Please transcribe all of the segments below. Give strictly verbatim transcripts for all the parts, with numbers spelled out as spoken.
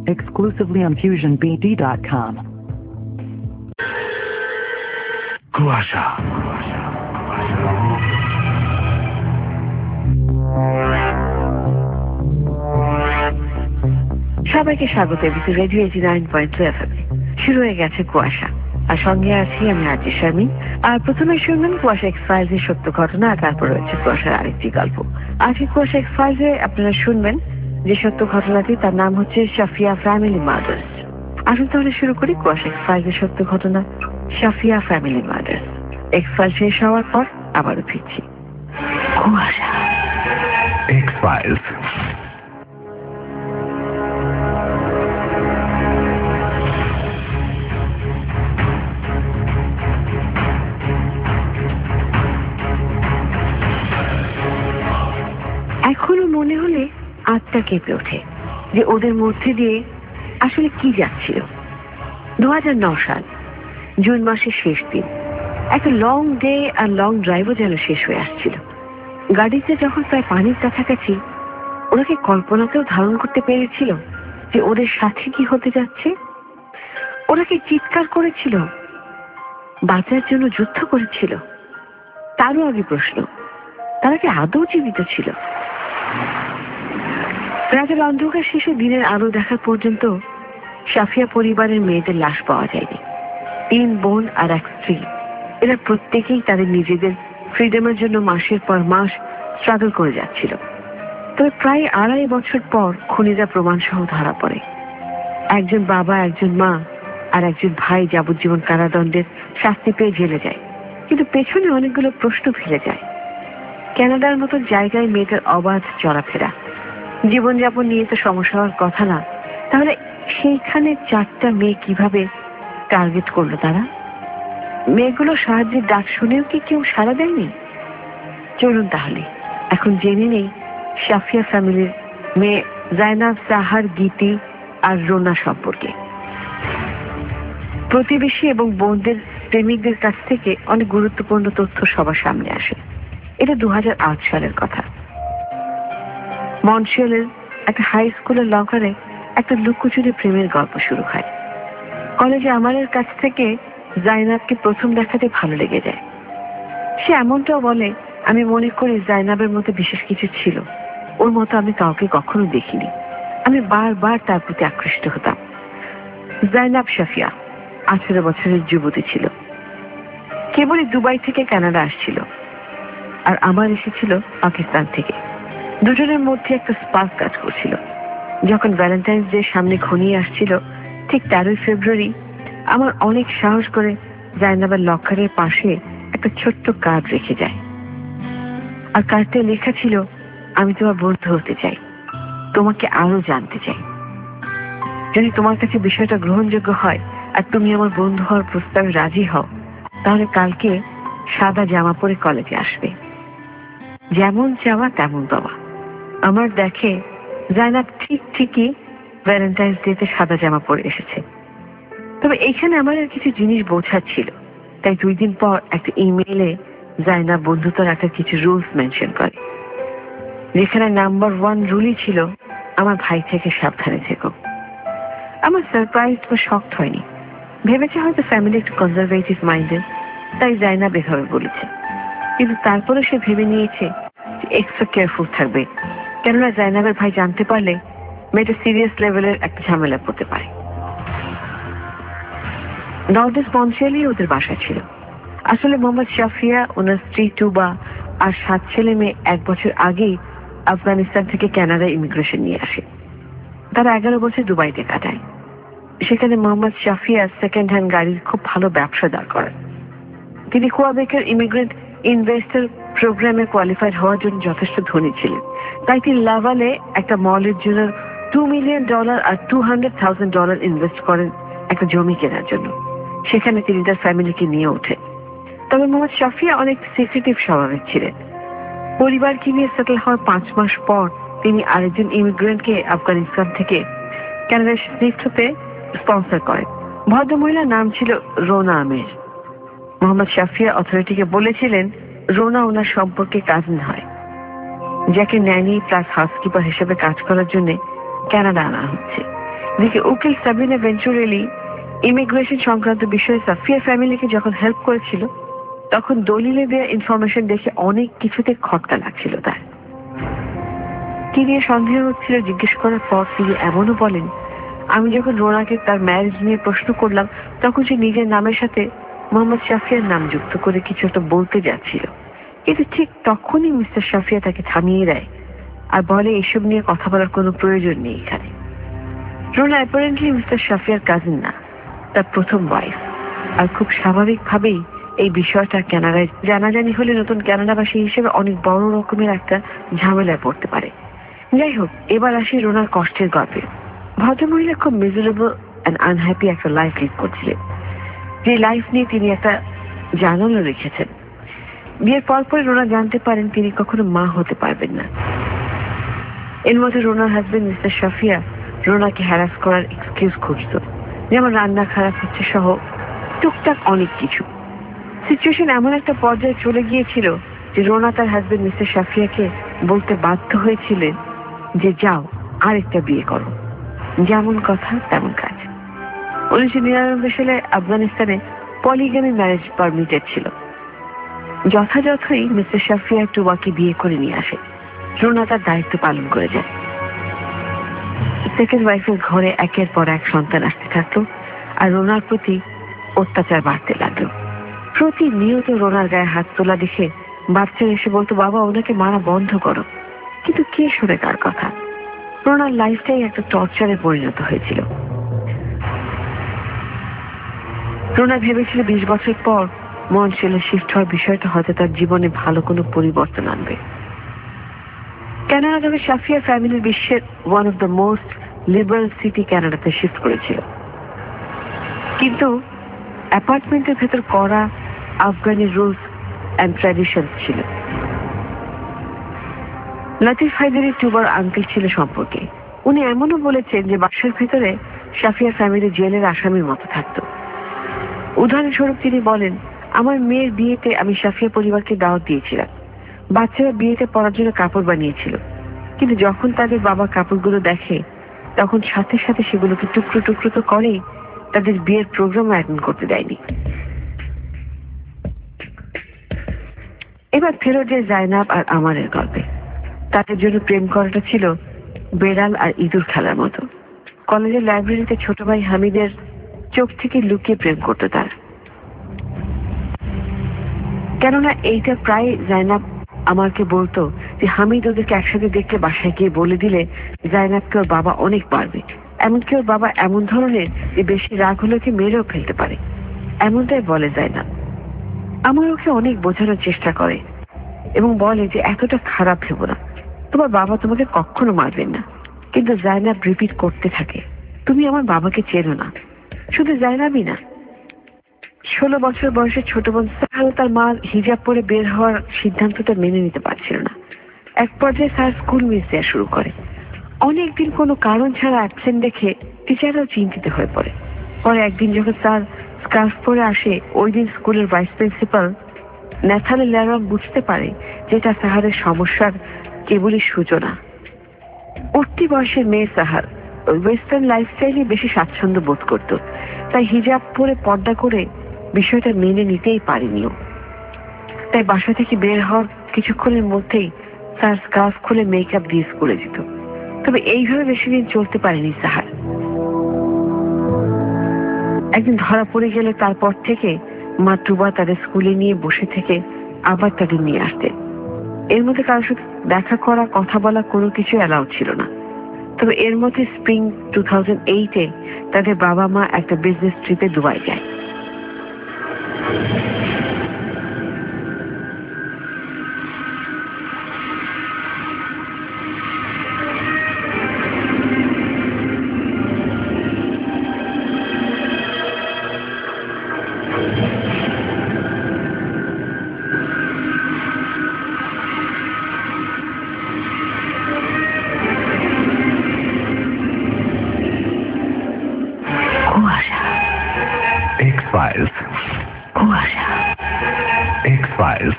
exclusively on fusion b d dot com. Kuasha সবাইকে স্বাগত ABC radio eighty nine point two FM. শুরু হয়ে গেছে কুয়াশা, আর সঙ্গে আছি আমি আজি শারমিন। আর প্রথমে শুনবেন কুয়াশা এক্স ফাইলস এর সত্য ঘটনা, আর তারপর রয়েছে কুয়াশার আরেকটি গল্প। আজকে কুয়াশা এক্স ফাইলস এ আপনারা শুনবেন যে সত্য ঘটনাটি, তার নাম হচ্ছে সাফিয়া ফ্যামিলি মার্ডার্স। আসুন তাহলে শুরু করি কুয়াশা এক্স ফাইলস এর সত্য ঘটনা, Shafia family murders. X file শেষ হওয়ার পর আবারও ফিরছি। কুয়াশা এক্স ফাইলস। এখনো মনে হলে আত্মা কেঁপে ওঠে যে ওদের মধ্যে দিয়ে আসলে কি যাচ্ছিল। দু হাজার নয় সাল জুন মাসের শেষ দিন, একটা লং ডে আর লং ড্রাইভও যেন শেষ হয়ে আসছিল। গাড়িতে যখন প্রায় পানির কাছাকাছি, ওরা কি কল্পনাতেও ধারণ করতে পেরেছিল যে ওদের সাথে কি হতে যাচ্ছে? ওরা কি চিৎকার করেছিল, বাঁচার জন্য যুদ্ধ করেছিল? তারও আগে প্রশ্ন, তারা কি আদৌ জীবিত ছিল? রাতের অন্ধকার শেষে দিনের আলো দেখার পর্যন্ত সাফিয়া পরিবারের মেয়েদের লাশ পাওয়া যায়নি। তিন বোন আর এক স্ত্রী, এরা প্রত্যেকেই তাদের নিজেদের ফ্রিডমের জন্য মাসের পর মাস স্ট্রাগল করে যাচ্ছিল। তবে প্রায় আড়াই বছর পর খুনিরা প্রমাণ সহ ধরা পড়ে। একজন বাবা, একজন মা আর একজন ভাই যাবজ্জীবন কারাদণ্ডের শাস্তি পেয়ে জেলে যায়, কিন্তু পেছনে অনেকগুলো প্রশ্ন ফেলে যায়। কানাডার মতো জায়গায় মেয়েদের অবাধ চলাফেরা, জীবনযাপন নিয়ে তো সমস্যা হওয়ার কথা না, তাহলে সেইখানে চারটা মেয়ে কিভাবে টার্গেট করলো তারা? মেয়েগুলো সাহায্যের ডাক শুনেও কি কেউ সাড়া দেয়নি? চলুন তাহলে এখন জেনে নেই সাফিয়া ফ্যামিলির মেয়ে জাইনাব, সাহার, গীতি আর রোনা সম্পর্কে। প্রতিবেশী এবং বোনদের প্রেমিকদের কাছ থেকে অনেক গুরুত্বপূর্ণ তথ্য সবার সামনে আসে। এটা দু হাজার আট সালের কথা। মন্ট্রিয়ালের একটা হাই স্কুলের লকারে একটা লুকোচুরি প্রেমের গল্প শুরু হয়। কলেজে আমারের কাছ থেকে জাইনাবকে প্রথম দেখাতে ভালো লেগে যায়। সে এমনটাও বলে, আমি মনে করি জাইনাবের মধ্যে বিশেষ কিছু ছিল, ওর মতো আমি কাউকে কখনো দেখিনি। আমি বারবার তার প্রতি আকৃষ্ট হতাম। জাইনাব সাফিয়া আঠেরো বছরের যুবতী ছিল, কেবলই দুবাই থেকে কানাডা আসছিল, আর আমার এসেছিল পাকিস্তান থেকে। দুজনের মধ্যে একটা স্পার্ক কাজ করছিল। যখন ভ্যালেন্টাইন্স ডে সামনে ঘনিয়ে আসছিল, ঠিক তেরোই ফেব্রুয়ারি আমার অনেক সাহস করে জাইনাবের লকারের পাশে একটা ছোট্ট কার্ড রেখে যায়। আর কার্ডে লেখা ছিল, আমি তোমার বন্ধু হতে চাই, তোমাকে আরো জানতে চাই। যদি তোমার কাছে বিষয়টা গ্রহণযোগ্য হয় আর তুমি আমার বন্ধু হওয়ার প্রস্তাবে রাজি হও, তাহলে কালকে সাদা জামা পরে কলেজে আসবে। যেমন চাওয়া তেমন দেওয়া। আমার দেখে জাইনাব ঠিক ঠিকই ভ্যালেন্টাইন্স ডেতে সাদা জামা পরে এসেছে। তবে এইখানে আমার আর কিছু জিনিস বোঝার ছিল, তাই দুই দিন পর একটা ইমেইলে জাইনাব বন্ধুত্ব রাখার কিছু রুলস মেনশন করে, যেখানে নাম্বার ওয়ান রুলই ছিল, আমার ভাই থেকে সাবধানে থেকো। আমার সারপ্রাইজ বা শকড হয়নি, ভেবেছে হয়তো ফ্যামিলি একটু কনজারভেটিভ মাইন্ডেড, তাই জাইনাব এভাবে বলেছে। কিন্তু তারপরে সে ভেবে নিয়েছে যে এক্সট্রা কেয়ারফুল থাকবে, কেননা জাইনাবের ভাই জানতে পারলে মেয়েটা সিরিয়াস লেভেলের একটা ঝামেলা পড়তে পারে। নর্থ ইস্ট মন্ট্রিয়ালই ওদের বাসা ছিল। আসলে মোহাম্মদ সাফিয়া, ওনার স্ত্রী টুবা আর সাত ছেলে মেয়ে এক বছর আগেই আফগানিস্তান থেকে কানাডা ইমিগ্রেশন নিয়ে আসে। তারা এগারো বছর দুবাইতে কাটায়। সেখানে মোহাম্মদ সাফিয়া সেকেন্ড হ্যান্ড গাড়ির খুব ভালো ব্যবসা দাঁড় করেন। তিনি কোয়াবেকের ইমিগ্রেন্ট ইনভেস্টর প্রোগ্রামে কোয়ালিফাইড হওয়ার জন্য যথেষ্ট ধনী ছিলেন, তাই তিনি লাভালে একটা মলের জন্য টু মিলিয়ন ডলার আর two hundred thousand dollar invest করেন একটা জমি কেনার জন্য। সেখানে তিনি তার ফ্যামিলিকে নিয়ে ওঠেন। তবে মোহাম্মদ সাফিয়া অনেক সিক্রেটিভ স্বভাবের ছিলেন। পরিবারকে নিয়ে সেটেল হওয়ার পাঁচ মাস পর তিনি আরেকজন ইমিগ্রেন্টকে আফগানিস্তান থেকে কানাডায় শিফট হতে স্পন্সর করেন। ভদ্রমহিলার নাম ছিল রোনা আমির। মোহাম্মদ সাফিয়া অথরিটিকে বলেছিলেন রোনা ওনার সম্পর্কে কাজিন হয়, যাকে ন্যানি প্লাস হাউসকিপার হিসেবে কাজ করার জন্য কানাডা আনা হচ্ছে। দিকে উকিল সাবিনা ভেঞ্চুরেলি ইমিগ্রেশন সংক্রান্ত বিষয়ে সাফিয়া ফ্যামিলিকে যখন হেল্প করেছিল, তখন দলিলে দেওয়া ইনফরমেশন দেখে অনেক কিছুতে খটকা লাগছিল তার। কি নিয়ে সন্দেহ হচ্ছিল জিজ্ঞেস করার পর তিনি এমনও বলেন, আমি যখন রোনাকে তার ম্যারেজ নিয়ে প্রশ্ন করলাম, তখন সে নিজের নামের সাথে মোহাম্মদ শাফিয়ার নাম যুক্ত করে কিছু একটা বলতে যাচ্ছিল, কিন্তু ঠিক তখনই মিস্টার শাফিয়া তাকে থামিয়ে দেয় আর বলে এসব নিয়ে কথা বলার কোনো প্রয়োজন নেই এখানে। রোনা অ্যাপারেন্টলি মিস্টার শাফিয়ার কাজিন না, তার প্রথম ওয়াইফ, আর খুব স্বাভাবিকভাবেই এই বিষয়টা কানাডায় জানাজানি হলে নতুন কানাডাবাসী হিসেবে অনেক বড় রকমের একটা ঝামেলায় পড়তে পারে। যাই হোক, এবার আসি রোনার কষ্টের গল্পে। ভদ্রমহিলা খুব মিজারেবল অ্যান্ড আনহ্যাপি একটা লাইফ লিড করছিলেন, যে লাইফ নিয়ে তিনি একটা জার্নালও লিখেছেন। বিয়ের পরপরই রোনা জানতে পারেন তিনি কখনো মা হতে পারবেন না। এর মধ্যে রোনার হাজবেন্ড মিস্টার শাফিয়া রোনাকে হ্যারাস করার এক্সকিউজ খুঁজত, যেমন রান্না খারাপ হচ্ছে সহ টুকটাক অনেক কিছু। সিচুয়েশন এমন একটা পর্যায়ে চলে গিয়েছিল যে রোনা তার হাজবেন্ড মিস্টার শাফিয়াকে বলতে বাধ্য হয়েছিলেন যে যাও আরেকটা বিয়ে করো, যেমন কথা তেমন কাজ। উনিশশো নিরানব্বই সালে আফগানিস্তানে পলিগামি ম্যারেজ পারমিটেড ছিল। যথাযথই মিস্টার শাফিয়া টুবাকে বিয়ে করে নিয়ে আসে। রোনা তার দায়িত্ব পালন করে যায়। সেকেন্ড ওয়াইফের ঘরে একের পর এক সন্তান আসতে থাকলো, আর রোনার প্রতি অত্যাচার বাড়তে লাগলো। প্রতিনিয়ত রোনার গায়ে হাত তোলা দেখে বাচ্চারা এসে বলতো, বাবা ওনাকে মারা বন্ধ করো, কিন্তু কে শোনে কার কথা। রোনার লাইফটাই একটা টর্চারে পরিণত হয়েছিল। রোনা ভেবেছিল বিশ বছর পর মন্ট্রিয়ালে শিফট হওয়ার বিষয়টা হয়তো তার জীবনে ভালো কোনো পরিবর্তন আনবে। কানাডা তবে শাফিয়া ফ্যামিলির বিশ্বের one of the most liberal city কানাডাতে শিফট করেছিল, কিন্তু অ্যাপার্টমেন্টের ভেতর করা আফগানি রুলস অ্যান্ড ট্র্যাডিশন ছিল। লতিফ হায়দারি টুবার আঙ্কেল ছিল সম্পর্কে। উনি এমনও বলেছেন যে বাসার ভেতরে শাফিয়া ফ্যামিলি জেলের আসামির মতো থাকত। উদাহরণস্বরূপ তিনি বলেন, আমার মেয়ের বিয়েতে আমি শাফিয়া পরিবারকে দাওয়াত দিয়েছিলাম। বাচ্চারা বিয়েতে পরার জন্য কাপড় বানিয়েছিল, কিন্তু যখন তাদের বাবা কাপড়গুলো দেখে তখন সাথে সাথে সেগুলোকে টুকরো টুকরো তো করেই, তাদের বিয়ের প্রোগ্রাম অ্যাটেন্ড করতে দেয়নি। এবার ফেরত যায় জাইনাব আর আমারের গল্পে। তাদের জন্য প্রেম করাটা ছিল বেড়াল আর ইঁদুর খেলার মতো। কলেজের লাইব্রেরিতে ছোট ভাই হামিদের চোখ থেকে লুকিয়ে প্রেম করতো তারা, কেননা এইটা প্রায় জাইনাব আমাকে বলতো যে হামিদ ওদেরকে একসাথে দেখলে বাসায় গিয়ে বলে দিলে জাইনাবকে ওর বাবা অনেক পারবে, এমনকি ওর বাবা এমন ধরনের যে বেশি রাগ হলে ওকে মেরেও ফেলতে পারে, এমনটাই বলে জাইনাব। আমার ওকে অনেক বোঝানোর চেষ্টা করে এবং বলে যে এতটা খারাপ ভেবো না, তোমার বাবা তোমাকে কখনো মারবেন না। কিন্তু জাইনাব রিপিট করতে থাকে, তুমি আমার বাবাকে চেনো না। শুধু জাইনাবই না, ষোলো বছর বয়সে ছোট বোন সাহাল তার মা হিজাব পরে বের হওয়ার সিদ্ধান্তটা মেনে নিতে পারছিল না। এক পর্যায়ে স্যার স্কুল মিস দেওয়া শুরু করে। অনেকদিন কোনো কারণ ছাড়া অ্যাবসেন্ট দেখে টিচাররাও চিন্তিত হয়ে পড়ে। পরে একদিন যখন স্যার স্কার্ফ পরে আসে, ওই দিন স্কুলের ভাইস প্রিন্সিপাল ন্যাথালি ল্যারম বুঝতে পারে যেটা সাহারের সমস্যার কেবলই সূচনা। উঠতি বয়সের মেয়ে সাহার ওয়েস্টার্ন লাইফস্টাইলে বেশি স্বাচ্ছন্দ্য বোধ করত, তাই হিজাব পরে পর্দা করে বিষয়টা মেনে নিতেই পারেনিও। তাই বাসা থেকে বের হওয়ার কিছুক্ষণের মধ্যেই স্যার স্কার্ফ খুলে মেকআপ দিয়ে স্কুলে যেত। তবে এইভাবে বেশি দিন চলতে পারেনি সাহার। একদিন ধরা পড়ে গেলে তারপর থেকে মা টুবা তাদের স্কুলে নিয়ে বসে থেকে আবার তাদের নিয়ে আসতেন। এর মধ্যে কারোর সাথে দেখা করা, কথা বলা কোনো কিছু অ্যালাউ ছিল না। তবে এর মধ্যে স্প্রিং টু থাউজেন্ড এইটে তাদের বাবা মা একটা বিজনেস ট্রিপে দুবাই যায়। X-Files. কুয়াশা। X-Files.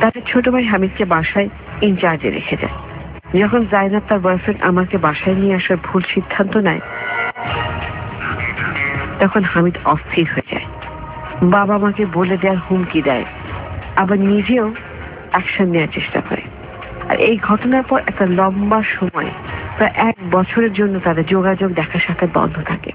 তাদের ছোট ভাই হামিদকে বাসায় ইনচার্জে রেখে যায়। যখন জাইনাব তার বয়ফ্রেন্ড আমাকে বাসায় নিয়ে আসার ভুল সিদ্ধান্ত নেয়, তখন হামিদ অস্থির হয়ে যায়। বাবা মাকে বলে দেওয়ার হুমকি দেয়, আবার নিজেও অ্যাকশন নেওয়ার চেষ্টা করে। আর এই ঘটনার পর একটা লম্বা সময়, প্রায় এক বছরের জন্য তাদের যোগাযোগ দেখা সাক্ষাৎ বন্ধ থাকে।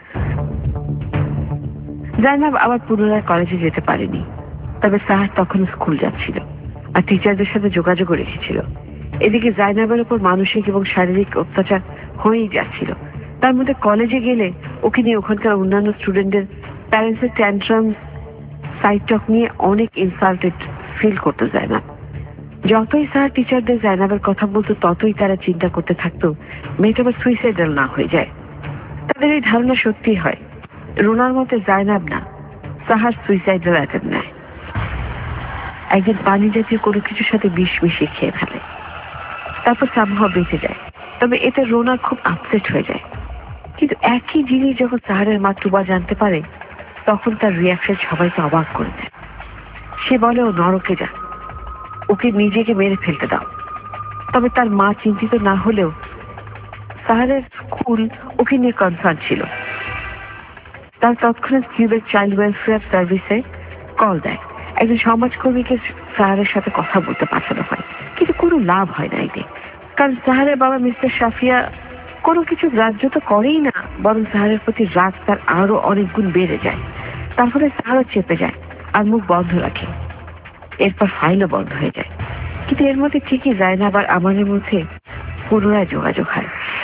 জাইনাব আবার পুনরায় কলেজে যেতে পারেনি, তবে সাহার তখন স্কুল যাচ্ছিল আর টিচারদের সাথে যোগাযোগও রেখেছিল। এদিকে জাইনাবের উপর মানসিক এবং শারীরিক অত্যাচার হয়েই যাচ্ছিল। তার মধ্যে কলেজে গেলে ওকে নিয়ে ওখানকার অন্যান্য স্টুডেন্টদের প্যারেন্টসের ট্যান্ট্রাম, সাইড টক নিয়ে অনেক ইনসাল্টেড ফিল করতো জাইনাব। যতই স্যার টিচারদের জাইনাবের কথা বলতো, ততই তারা চিন্তা করতে থাকতো মেয়েটা আবার সুইসাইডাল না হয়ে যায়। তাদের এই ধারণা সত্যি হয়। রোনার মতে জাইনাব না, সাহার সুইসাইডাল অ্যাটেম্প নেয়। একদিন পানি জাতীয় কোনো কিছুর সাথে বিষ মিশিয়ে খেয়ে ফেলে, তারপর সামহাও বেঁচে যায়। তবে এতে রোনা খুব আপসেট হয়ে যায়। কিন্তু একই জিনিস যখন সাহারের মা টুবা জানতে পারে, তখন তার রিয়াকশন সবাইকে অবাক করে দেয়। সে বলে ও নরকে যা, ওকে নিজেকে মেরে ফেলতে দাও। তবে তার মা চিন্তিত না হলেও সাহারের স্কুল ওকে নিয়ে কনসার্ন ছিল। তার তৎক্ষণাৎ কিউবেক চাইল্ড ওয়েলফেয়ার সার্ভিসে কল দেয়। একজন সমাজকর্মীকে সাহারের সাথে কথা বলতে পাঠানো হয়, কিন্তু কোনো লাভ হয় না এতে। কারণ সাহারের বাবা মিস্টার শাফিয়া কোনো কিছু গ্রাহ্য তো করেই না, বরং সাহারের প্রতি রাগ তার আরো অনেক গুণ বেড়ে যায়। তার ফলে সাহারও চেপে যায় আর মুখ বন্ধ রাখে। এরপর ফাইলও বন্ধ হয়ে যায়। কিন্তু এর মধ্যে ঠিকই জাইনাব আর আমাদের মধ্যে পুনরায় যোগাযোগ হয়।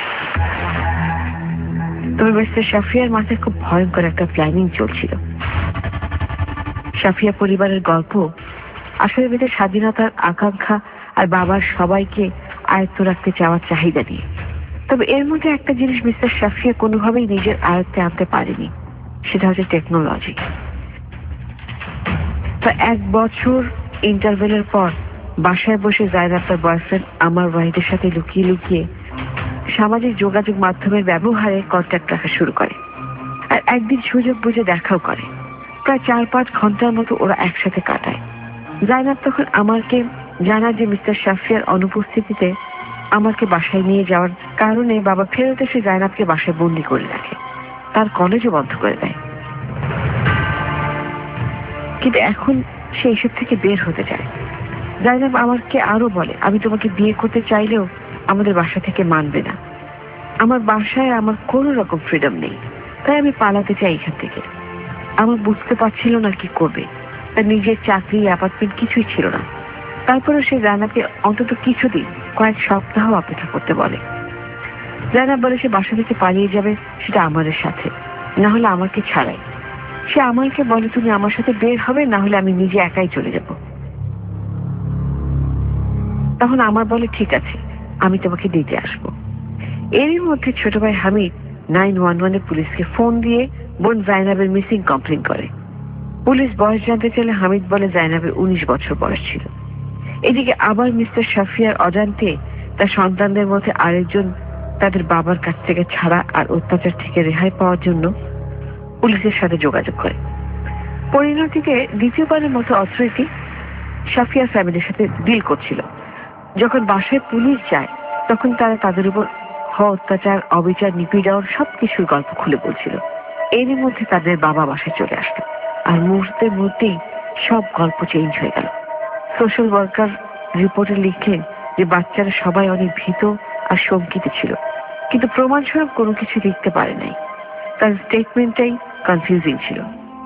তবে মিস্টার শাফিয়ার মাথায় খুব ভয়ঙ্কর একটা প্ল্যানিং চলছিল। শাফিয়া পরিবারের গল্প আসলে বেঁধে স্বাধীনতার আকাঙ্ক্ষা আর বাবার সবাইকে আয়ত্ত রাখতে চাওয়ার চাহিদা নিয়ে। তবে এর মধ্যে একটা জিনিস মিস্টার শাফিয়া কোনোভাবেই নিজের আয়ত্তে আনতে পারেনি, সেটা হচ্ছে টেকনোলজি। তো এক বছর ইন্টারভেলের পর বাসায় বসে জাইনাব তার বয়ফ্রেন্ড আমার ওয়াহিদের সাথে লুকিয়ে লুকিয়ে সামাজিক যোগাযোগ মাধ্যমের ব্যবহারে কন্ট্যাক্ট রাখা শুরু করে। আর একদিন সুযোগ বুঝে দেখাও করে। প্রায় চার পাঁচ ঘন্টার মতো ওরা একসাথে কাটায়। জাইনাব তখন আমাকে জানায় যে মিস্টার শাফিয়ার অনুপস্থিতিতে আমাকে বাসায় নিয়ে যাওয়ার কারণে বাবা ফেরত এসে জাইনাবকে বাসায় বন্দি করে রাখে, তার কলেজও বন্ধ করে দেয়। কিন্তু এখন সে এসব থেকে বের হতে চায়। জাইনাব আমাকে আরো বলে, আমি তোমাকে বিয়ে করতে চাইলেও আমাদের বাসা থেকে মানবে না। আমার বাসায় আমার কোনো রকম ফ্রিডম নেই, তাই আমি পালাতে চাই এখান থেকে। আমার বুঝতে পারছিল না কি করবে। তার নিজের চাকরি, অ্যাপার্টমেন্ট কিছুই ছিল না। তারপরে সে জাইনাবকে অন্তত কিছুদিন, কয়েক সপ্তাহ অপেক্ষা করতে বলে। জাইনাব বলে সে বাসা থেকে পালিয়ে যাবে, সেটা আমাদের সাথে, না হলে আমাকে ছাড়াই। সে আমাকে বলে তুমি আমার সাথে বের হবে, না হলে আমি নিজে একাই চলে যাব। তখন আমার বলে ঠিক আছে, আমি তোমাকে দিতে আসবো। এরই মধ্যে ছোট ভাই হামিদ নাইন ওয়ান ওয়ানে পুলিশকে ফোন দিয়ে বোন জাইনাবের মিসিং কমপ্লেন করে। পুলিশ বয়স জানতে চাইলে হামিদ বলে জাইনাবের উনিশ বছর বয়স ছিল। এদিকে আবার মিস্টার শাফিয়ার অজান্তে তার সন্তানদের মধ্যে আরেকজন তাদের বাবার কাছ থেকে ছাড়া আর অত্যাচার থেকে রেহাই পাওয়ার জন্য পুলিশের সাথে যোগাযোগ করে। পরিণতিতে দ্বিতীয়বারের মতো অথরিটি শাফিয়ার ফ্যামিলির সাথে ডিল করছিল। যখন বাসায় পুলিশ যায়, তখন তারা তাদের উপর হওয়া অত্যাচার, অবিচার, নিপীড়ন সবকিছুর গল্প খুলে বলছিল। এরই মধ্যে তাদের বাবা বাসায় চলে আসলো, আর মুহূর্তের মধ্যেই সব গল্প চেঞ্জ হয়ে গেল। সোশ্যাল ওয়ার্কার রিপোর্টে লিখলেন যে বাচ্চারা সবাই অনেক ভীত আর শঙ্কিত ছিল, কিন্তু প্রমাণস্বরূপ কোনো কিছু লিখতে পারে নাই। তার স্টেটমেন্টটাই কনফিউজিং ছিল।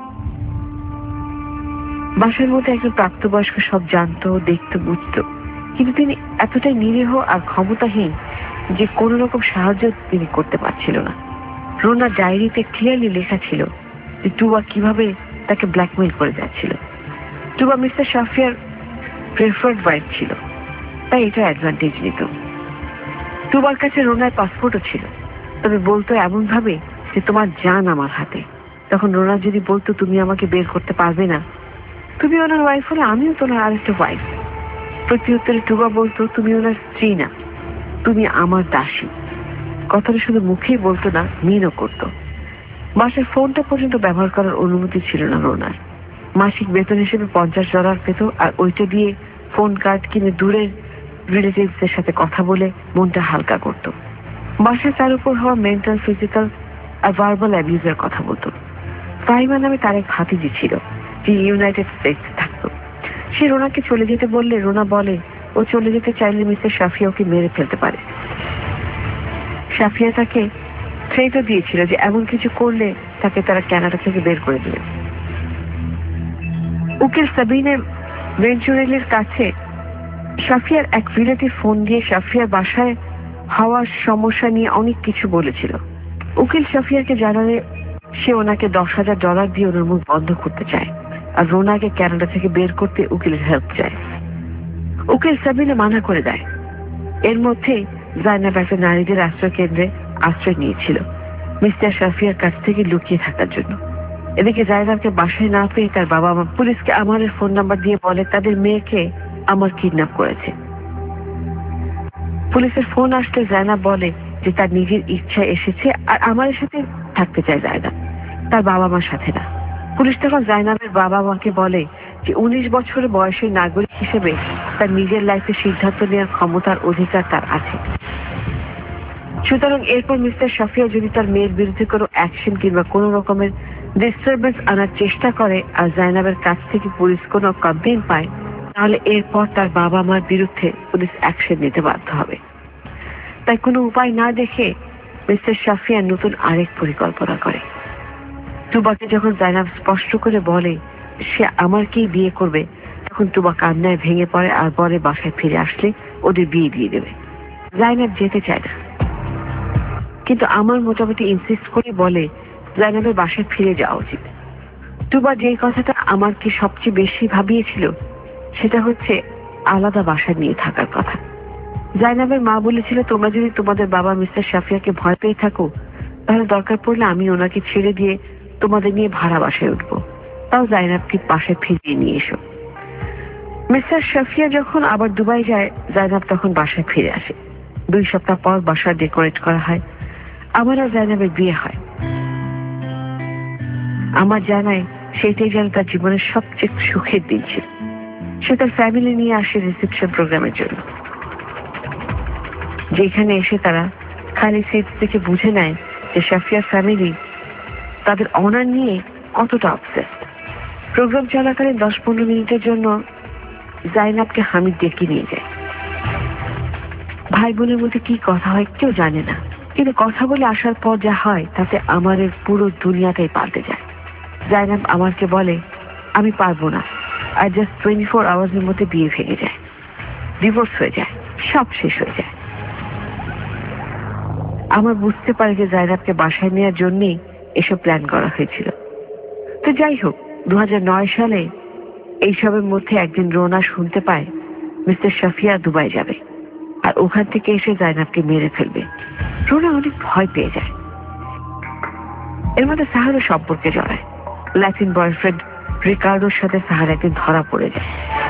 বাসার মধ্যে একজন প্রাপ্তবয়স্ক সব জানতো, দেখতো, বুঝতো, কিন্তু তিনি এতটাই নিরীহ আর ক্ষমতাহীন যে কোনো রকম সাহায্য তিনি করতে পারছিল না। রোনার ডায়েরিতে ক্লিয়ারলি লেখা ছিল যে টুবা কিভাবে তাকে ব্ল্যাকমেইল করে যাচ্ছিল। টুবা মিস্টার শাফিয়ার প্রেফার্ড ওয়াইফ ছিল, তাই এটা অ্যাডভান্টেজ নিত। টুবার কাছে রোনার পাসপোর্টও ছিল, তবে বলতো এমন ভাবে যে তোমার জান আমার হাতে। তখন রোনা যদি বলতো তুমি আমাকে বের করতে পারবে না, তুমি ওনার ওয়াইফ হলে আমিও তোমার আরেকটা ওয়াইফ। প্রতি উত্তরে টুবা বলতো তুমি ওনার স্ত্রী না, তুমি আমার দাসী। কথাটা শুধু মুখেই বলতো না, মিনও করতো। মাসের ফোনটা পর্যন্ত ব্যবহার করার অনুমতি ছিল না রোনার। মাসিক বেতন হিসেবে পঞ্চাশ ডলার পেত, আর ওইটা দিয়ে ফোন কার্ড কিনে দূরের রিলেটিভসদের সাথে কথা বলে মনটা হালকা করত। বাসায় তার উপর হওয়া মেন্টাল, ফিজিক্যাল আর ভার্বাল অ্যাবিউজের কথা বলতো। ফাহিমা নামে তার এক ভাতিজি ছিল, যে ইউনাইটেড স্টেটসে থাকতো। সে রোনাকে চলে যেতে বললে রোনা বলে ও চলে যেতে চাইলে মিস্টার শাফিয়া ওকে মেরে ফেলতে পারে। শাফিয়া তাকে থ্রেটও দিয়েছিল যে এমন কিছু করলে তাকে তারা কানাডা থেকে বের করে দেবে। উকিল সাবিনের ভেঞ্চুরেলের কাছে শাফিয়ার এক রিলেটিভ ফোন দিয়ে শাফিয়ার বাসায় হওয়ার সমস্যা নিয়ে অনেক কিছু বলেছিল। উকিল শাফিয়াকে জানালে সে ওনাকে দশ হাজার ডলার দিয়ে ওনার মুখ বন্ধ করতে চায়, আর রোনাকে কানাডা থেকে বের করতে উকিলের হেল্প চায়। উকিল সাবিনে মানা করে দেয়। এর মধ্যে জাইনাব একটা নারীদের আশ্রয় কেন্দ্রে আশ্রয় নিয়েছিল মিস্টার শাফিয়ার কাছ থেকে লুকিয়ে থাকার জন্য। এদিকে জাইনাবকে বাসায় না পেয়ে তার বাবা মা পুলিশকে আমারের ফোন নাম্বার দিয়ে বলে তাদের মেয়েকে আমার কিডন্যাপ করেছে। পুলিশের ফোন আসলে জাইনাব বলে যে তার নিজের ইচ্ছায় এসেছে আর আমাদের সাথে থাকতে চায় জাইনাব, তার বাবা মার সাথে না। পুলিশ তখন জাইনাবের বাবা মাকে বলে যে উনিশ বছর বয়সের নাগরিক হিসেবে তার নিজের লাইফে সিদ্ধান্ত নেওয়ার ক্ষমতার অধিকার তার আছে। সুতরাং এরপর মিস্টার শাফিয়া যদি তার মেয়ের বিরুদ্ধে কোনো অ্যাকশন কিংবা কোনো রকমের ডিস্টারবেন্স আনার চেষ্টা করে আর জাইনাবের কাছ থেকে পুলিশ কোনো কমপ্লেন পায়, তাহলে এরপর তার বাবা মার বিরুদ্ধে পুলিশ অ্যাকশন নিতে বাধ্য হবে। তাই কোনো উপায় না দেখে মিস্টার শাফিয়া নতুন আরেক পরিকল্পনা করে। তুবাকে যখন জাইনাব স্পষ্ট করে বলে সে আমারকেই বিয়ে করবে, তখন তুবা কান্নায় ভেঙে পড়ে আর বলে বাসায় ফিরে আসলে ওদের বিয়ে দিয়ে দেবে। জাইনাব যেতে চায় না, কিন্তু আমার মোটামুটি ইনসিস্ট করে বলে জাইনাবের বাসায় ফিরে যাওয়া উচিত। তুবা যে কথাটা আমাকে সবচেয়ে বেশি ভাবিয়েছিল সেটা হচ্ছে আলাদা বাসা নিয়ে থাকার কথা। জাইনাবের মা বলেছিল তোমরা যদি তোমাদের বাবা মিস্টার শাফিয়াকে ভয় পেয়ে থাকো তাহলে দরকার পড়লে আমি ওনাকে ছেড়ে দিয়ে তোমাদের নিয়ে ভাড়া বাসায় উঠবো, তাও জাইনাবকে বাসায় ফিরিয়ে নিয়ে এসো। মিস্টার শাফিয়া যখন আবার দুবাই যায়, জাইনাব তখন বাসায় ফিরে আসে। দুই সপ্তাহ পর বাসা ডেকোরেট করা হয়। আমার আর জাইনাবের বিয়ে হয়। আমার জানায় সেটাই যেন তার জীবনের সবচেয়ে সুখের দিন ছিল। সে তার ফ্যামিলি নিয়ে আসে রিসেপশন প্রোগ্রামের জন্য, যেখানে এসে তারা খালি সিট থেকে বুঝে নেয় যে শাফিয়ার ফ্যামিলি তাদের অনার নিয়ে কতটা অবসেসড। প্রোগ্রাম চলাকালীন দশ পনেরো মিনিটের জন্য জাইনাবকে হামিদ ডেকে নিয়ে যায়। ভাই বোনের মধ্যে কি কথা হয় কেউ জানে না, কিন্তু কথা বলে আসার পর যা হয় তাতে আমাদের পুরো দুনিয়াটাই পাল্টে যায়। জাইনাব আমারকে বলে আমি পারবো না, আর জাস্ট টোয়েন্টি ফোর আওয়ার্সের মধ্যে বিয়ে ভেঙে যায়, ডিভোর্স হয়ে যায়, সব শেষ হয়ে যায়। আমার বুঝতে পারে যে জাইনাবকে বাসায় নেওয়ার জন্যই এসব প্ল্যান করা হয়েছিল। তো যাই হোক, দু হাজার নয় সালে এইসবের মধ্যে একদিন রোনা শুনতে পায় মিস্টার শাফিয়া দুবাই যাবে আর ওখান থেকে এসে জাইনাবকে মেরে ফেলবে। রোনা অনেক ভয় পেয়ে যায়। এর মধ্যে সাহারের সম্পর্কে জড়ায়। ল্যাটিন বয়ফ্রেন্ড রিকার্ডোর সাথে সাহার একদিন ধরা পড়ে যায়।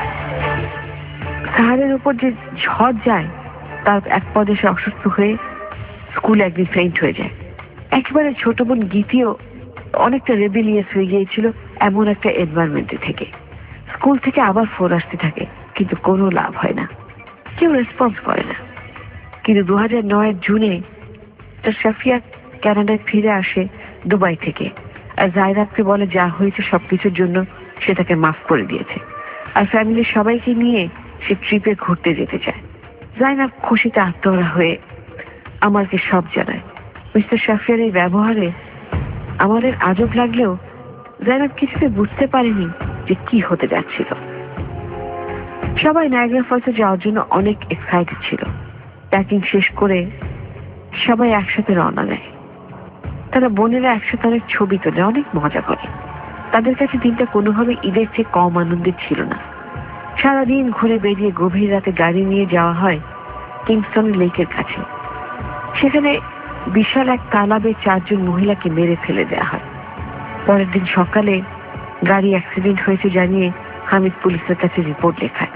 সাহারের উপর যে ঝড় যায় তার এক পদে সে অসুস্থ হয়ে স্কুলে একদিন ফেইন্ট হয়ে যায়। একেবারে ছোট বোন গীতিও অনেকটা রেবেলিয়াস হয়ে গিয়েছিল এমন একটা এনভায়রনমেন্টে থেকে। স্কুল থেকে আবার ফোন আসতে থাকে, কিন্তু কোনো লাভ হয় না, কেউ রেসপন্স করে না। কিন্তু দু হাজার নয়ের জুনে তার শাফিয়া কানাডায় ফিরে আসে দুবাই থেকে, আর জাইনাবকে বলে যা হয়েছে সবকিছুর জন্য সে তাকে মাফ করে দিয়েছে, আর ফ্যামিলির সবাইকে নিয়ে সে ট্রিপে ঘুরতে যেতে চায়। জাইনাব খুশিতে আত্মহারা হয়ে আমাকে সব জানায়। মিস্টার শাফিয়ার এই ব্যবহারে আমাদের আজব লাগলেও জাইনাব কিছুতে বুঝতে পারেনি যে কি হতে যাচ্ছিল। সবাই নায়াগ্রা ফলসে যাওয়ার জন্য অনেক এক্সাইটেড ছিল। প্যাকিং শেষ করে সবাই একসাথে রওনা দেয়। তারা বোনেরা একসাথে অনেক ছবি তোলে, অনেক মজা করে। তাদের কাছে দিনটা কোনোভাবে ঈদের চেয়ে কম আনন্দের ছিল না। সারাদিন ঘুরে বেরিয়ে গভীর রাতে গাড়ি নিয়ে যাওয়া হয় কিংস্টন লেকের কাছে। সেখানে বিশাল এক তালাবে চারজন মহিলাকে মেরে ফেলে দেওয়া হয়। পরের দিন সকালে গাড়ি অ্যাক্সিডেন্ট হয়েছে জানিয়ে হামিদ পুলিশের কাছে রিপোর্ট লেখায়।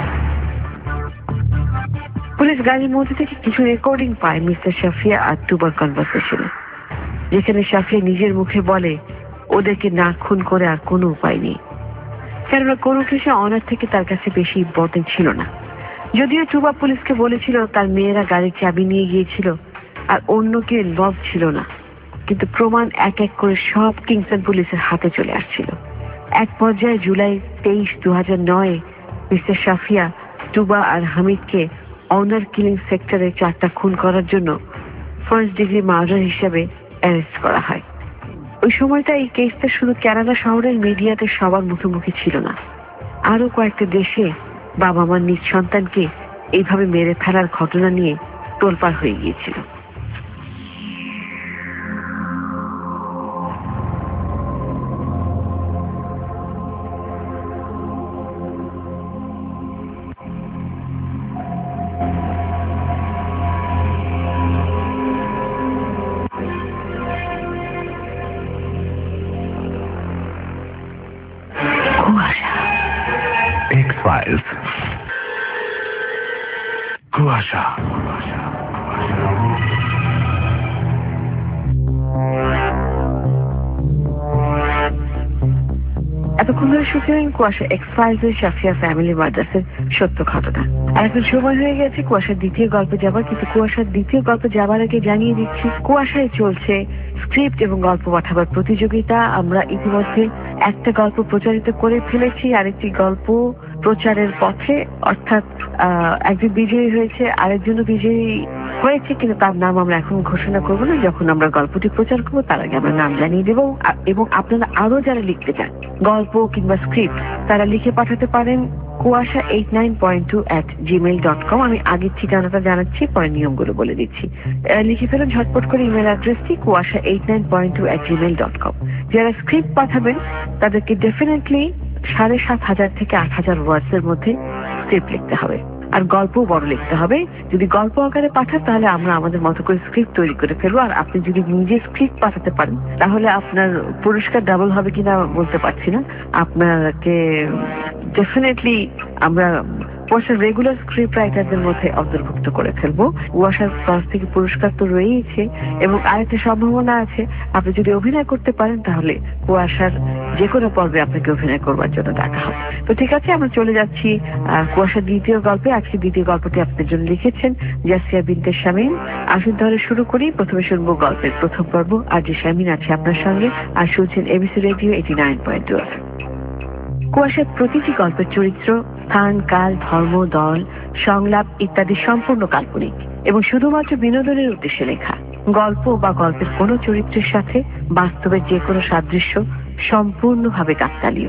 পুলিশ গাড়ির মধ্যে থেকে কিছু রেকর্ডিং পায় মিস্টার শাফিয়া আর তুবার কনভারসেশনে, যেখানে শাফিয়া নিজের মুখে বলে ওদেরকে না খুন করে আর কোনো উপায় নেই। কেননা কোনো কিছু অনার থেকে তার কাছে বেশি ইম্পর্টেন্ট ছিল না। যদিও টুবা পুলিশকে বলেছিল তার মেয়েরা গাড়ির চাবি নিয়ে গিয়েছিল আর অন্য কেউ ইনভলভ ছিল না, কিন্তু প্রমাণ এক এক করে সব কিংসন পুলিশের হাতে চলে আসছিল। এক পর্যায়ে জুলাই তেইশ দু হাজার নয় মিস্টার শাফিয়া টুবা আর হামিদকে অনার কিলিং সেক্টরে চারটা খুন করার জন্য ফার্স্ট ডিগ্রি মার্ডার হিসেবে অ্যারেস্ট করা হয়। ওই সময়টা এই কেসটা শুধু কানাডা শহরের মিডিয়াতে সবার মুখোমুখি ছিল না, আরো কয়েকটা দেশে বাবা মার নিজ সন্তানকে এইভাবে মেরে ফেলার ঘটনা নিয়ে তোলপাড় হয়ে গিয়েছিল। X-Files. কুয়াশা। এতক্ষণ ধরে শুনছিলেন কুয়াশা এক্স ফাইলস এর শাফিয়া ফ্যামিলি মার্ডার্সের সত্য ঘটনা। আর এখন সময় হয়ে গেছে কুয়াশার দ্বিতীয় গল্পে যাবার, কিন্তু কুয়াশার দ্বিতীয় গল্পে যাবার আগে জানিয়ে দিচ্ছি কুয়াশায় চলছে স্ক্রিপ্ট এবং গল্প পাঠাবার প্রতিযোগিতা। আমরা ইতিমধ্যে একটা গল্প প্রচারিত করে ফেলেছি, আরেকটি গল্প প্রচারের পথে, অর্থাৎ একজন বিজয়ী হয়েছে, আরেকজনও বিজয়ী হয়েছে, কিন্তু তার নাম আমরা এখন ঘোষণা করবো না। যখন আমরা গল্পটি প্রচার করবো তার আগে আমরা নাম জানিয়ে দেবো। এবং আপনারা আরো যারা লিখতে চান গল্প কিংবা স্ক্রিপ্ট, তারা লিখে পাঠাতে পারেন Kuasha eight nine point two at Gmail dot com. আমি আগের ঠিকানাটা জানাচ্ছি, পরে নিয়মগুলো বলে দিচ্ছি। লিখে ফেলুন ঝটপট করে ইমেল অ্যাড্রেসটি Kuasha eight nine point two at Gmail dot com. যারা স্ক্রিপ্ট পাঠাবেন তাদেরকে ডেফিনেটলি সাড়ে সাত হাজার থেকে আট হাজার ওয়ার্ডস এর মধ্যে স্ক্রিপ্ট লিখতে হবে, আর গল্প বড় লিখতে হবে। যদি গল্প আকারে পাঠান তাহলে আমরা আমাদের মতো করে স্ক্রিপ্ট তৈরি করে ফেলবো, আর আপনি যদি নিজে স্ক্রিপ্ট পাঠাতে পারেন তাহলে আপনার পুরস্কার ডাবল হবে কিনা বলতে পারছি না। আপনাকে ডেফিনেটলি আমরা কুয়াশার রেগুলার স্ক্রিপ্ট রাইটারদের মধ্যে অন্তর্ভুক্ত করে ফেলবো। কুয়াশার তরফ থেকে পুরস্কার তো রয়েছে, এবং আরেকটা সম্ভাবনা আছে, আপনি যদি অভিনয় করতে পারেন তাহলে কুয়াশার যে কোনো পর্বে আপনাকে অভিনয় করবার জন্য ডাকা হবে। তো ঠিক আছে, আমরা চলে যাচ্ছি কুয়াশার দ্বিতীয় গল্পে। আজকে দ্বিতীয় গল্পটি আপনাদের জন্য লিখেছেন জাসিয়া বিনতে শামীম। আসুন তাহলে শুরু করি। প্রথমে শুনবো গল্পের প্রথম পর্ব। আর যে শামীম আছে আপনার সঙ্গে, আর শুনছেন ABC radio eighty nine point two. কুয়াশার প্রতিটি গল্পের চরিত্র, স্থান, কাল, ধর্ম, দল, সংলাপ ইত্যাদি সম্পূর্ণ কাল্পনিক এবং শুধুমাত্র বিনোদনের উদ্দেশ্যে লেখা। গল্প বা গল্পের কোনো চরিত্রের সাথে বাস্তবের যে কোনো সাদৃশ্য সম্পূর্ণভাবে কাকতালীয়।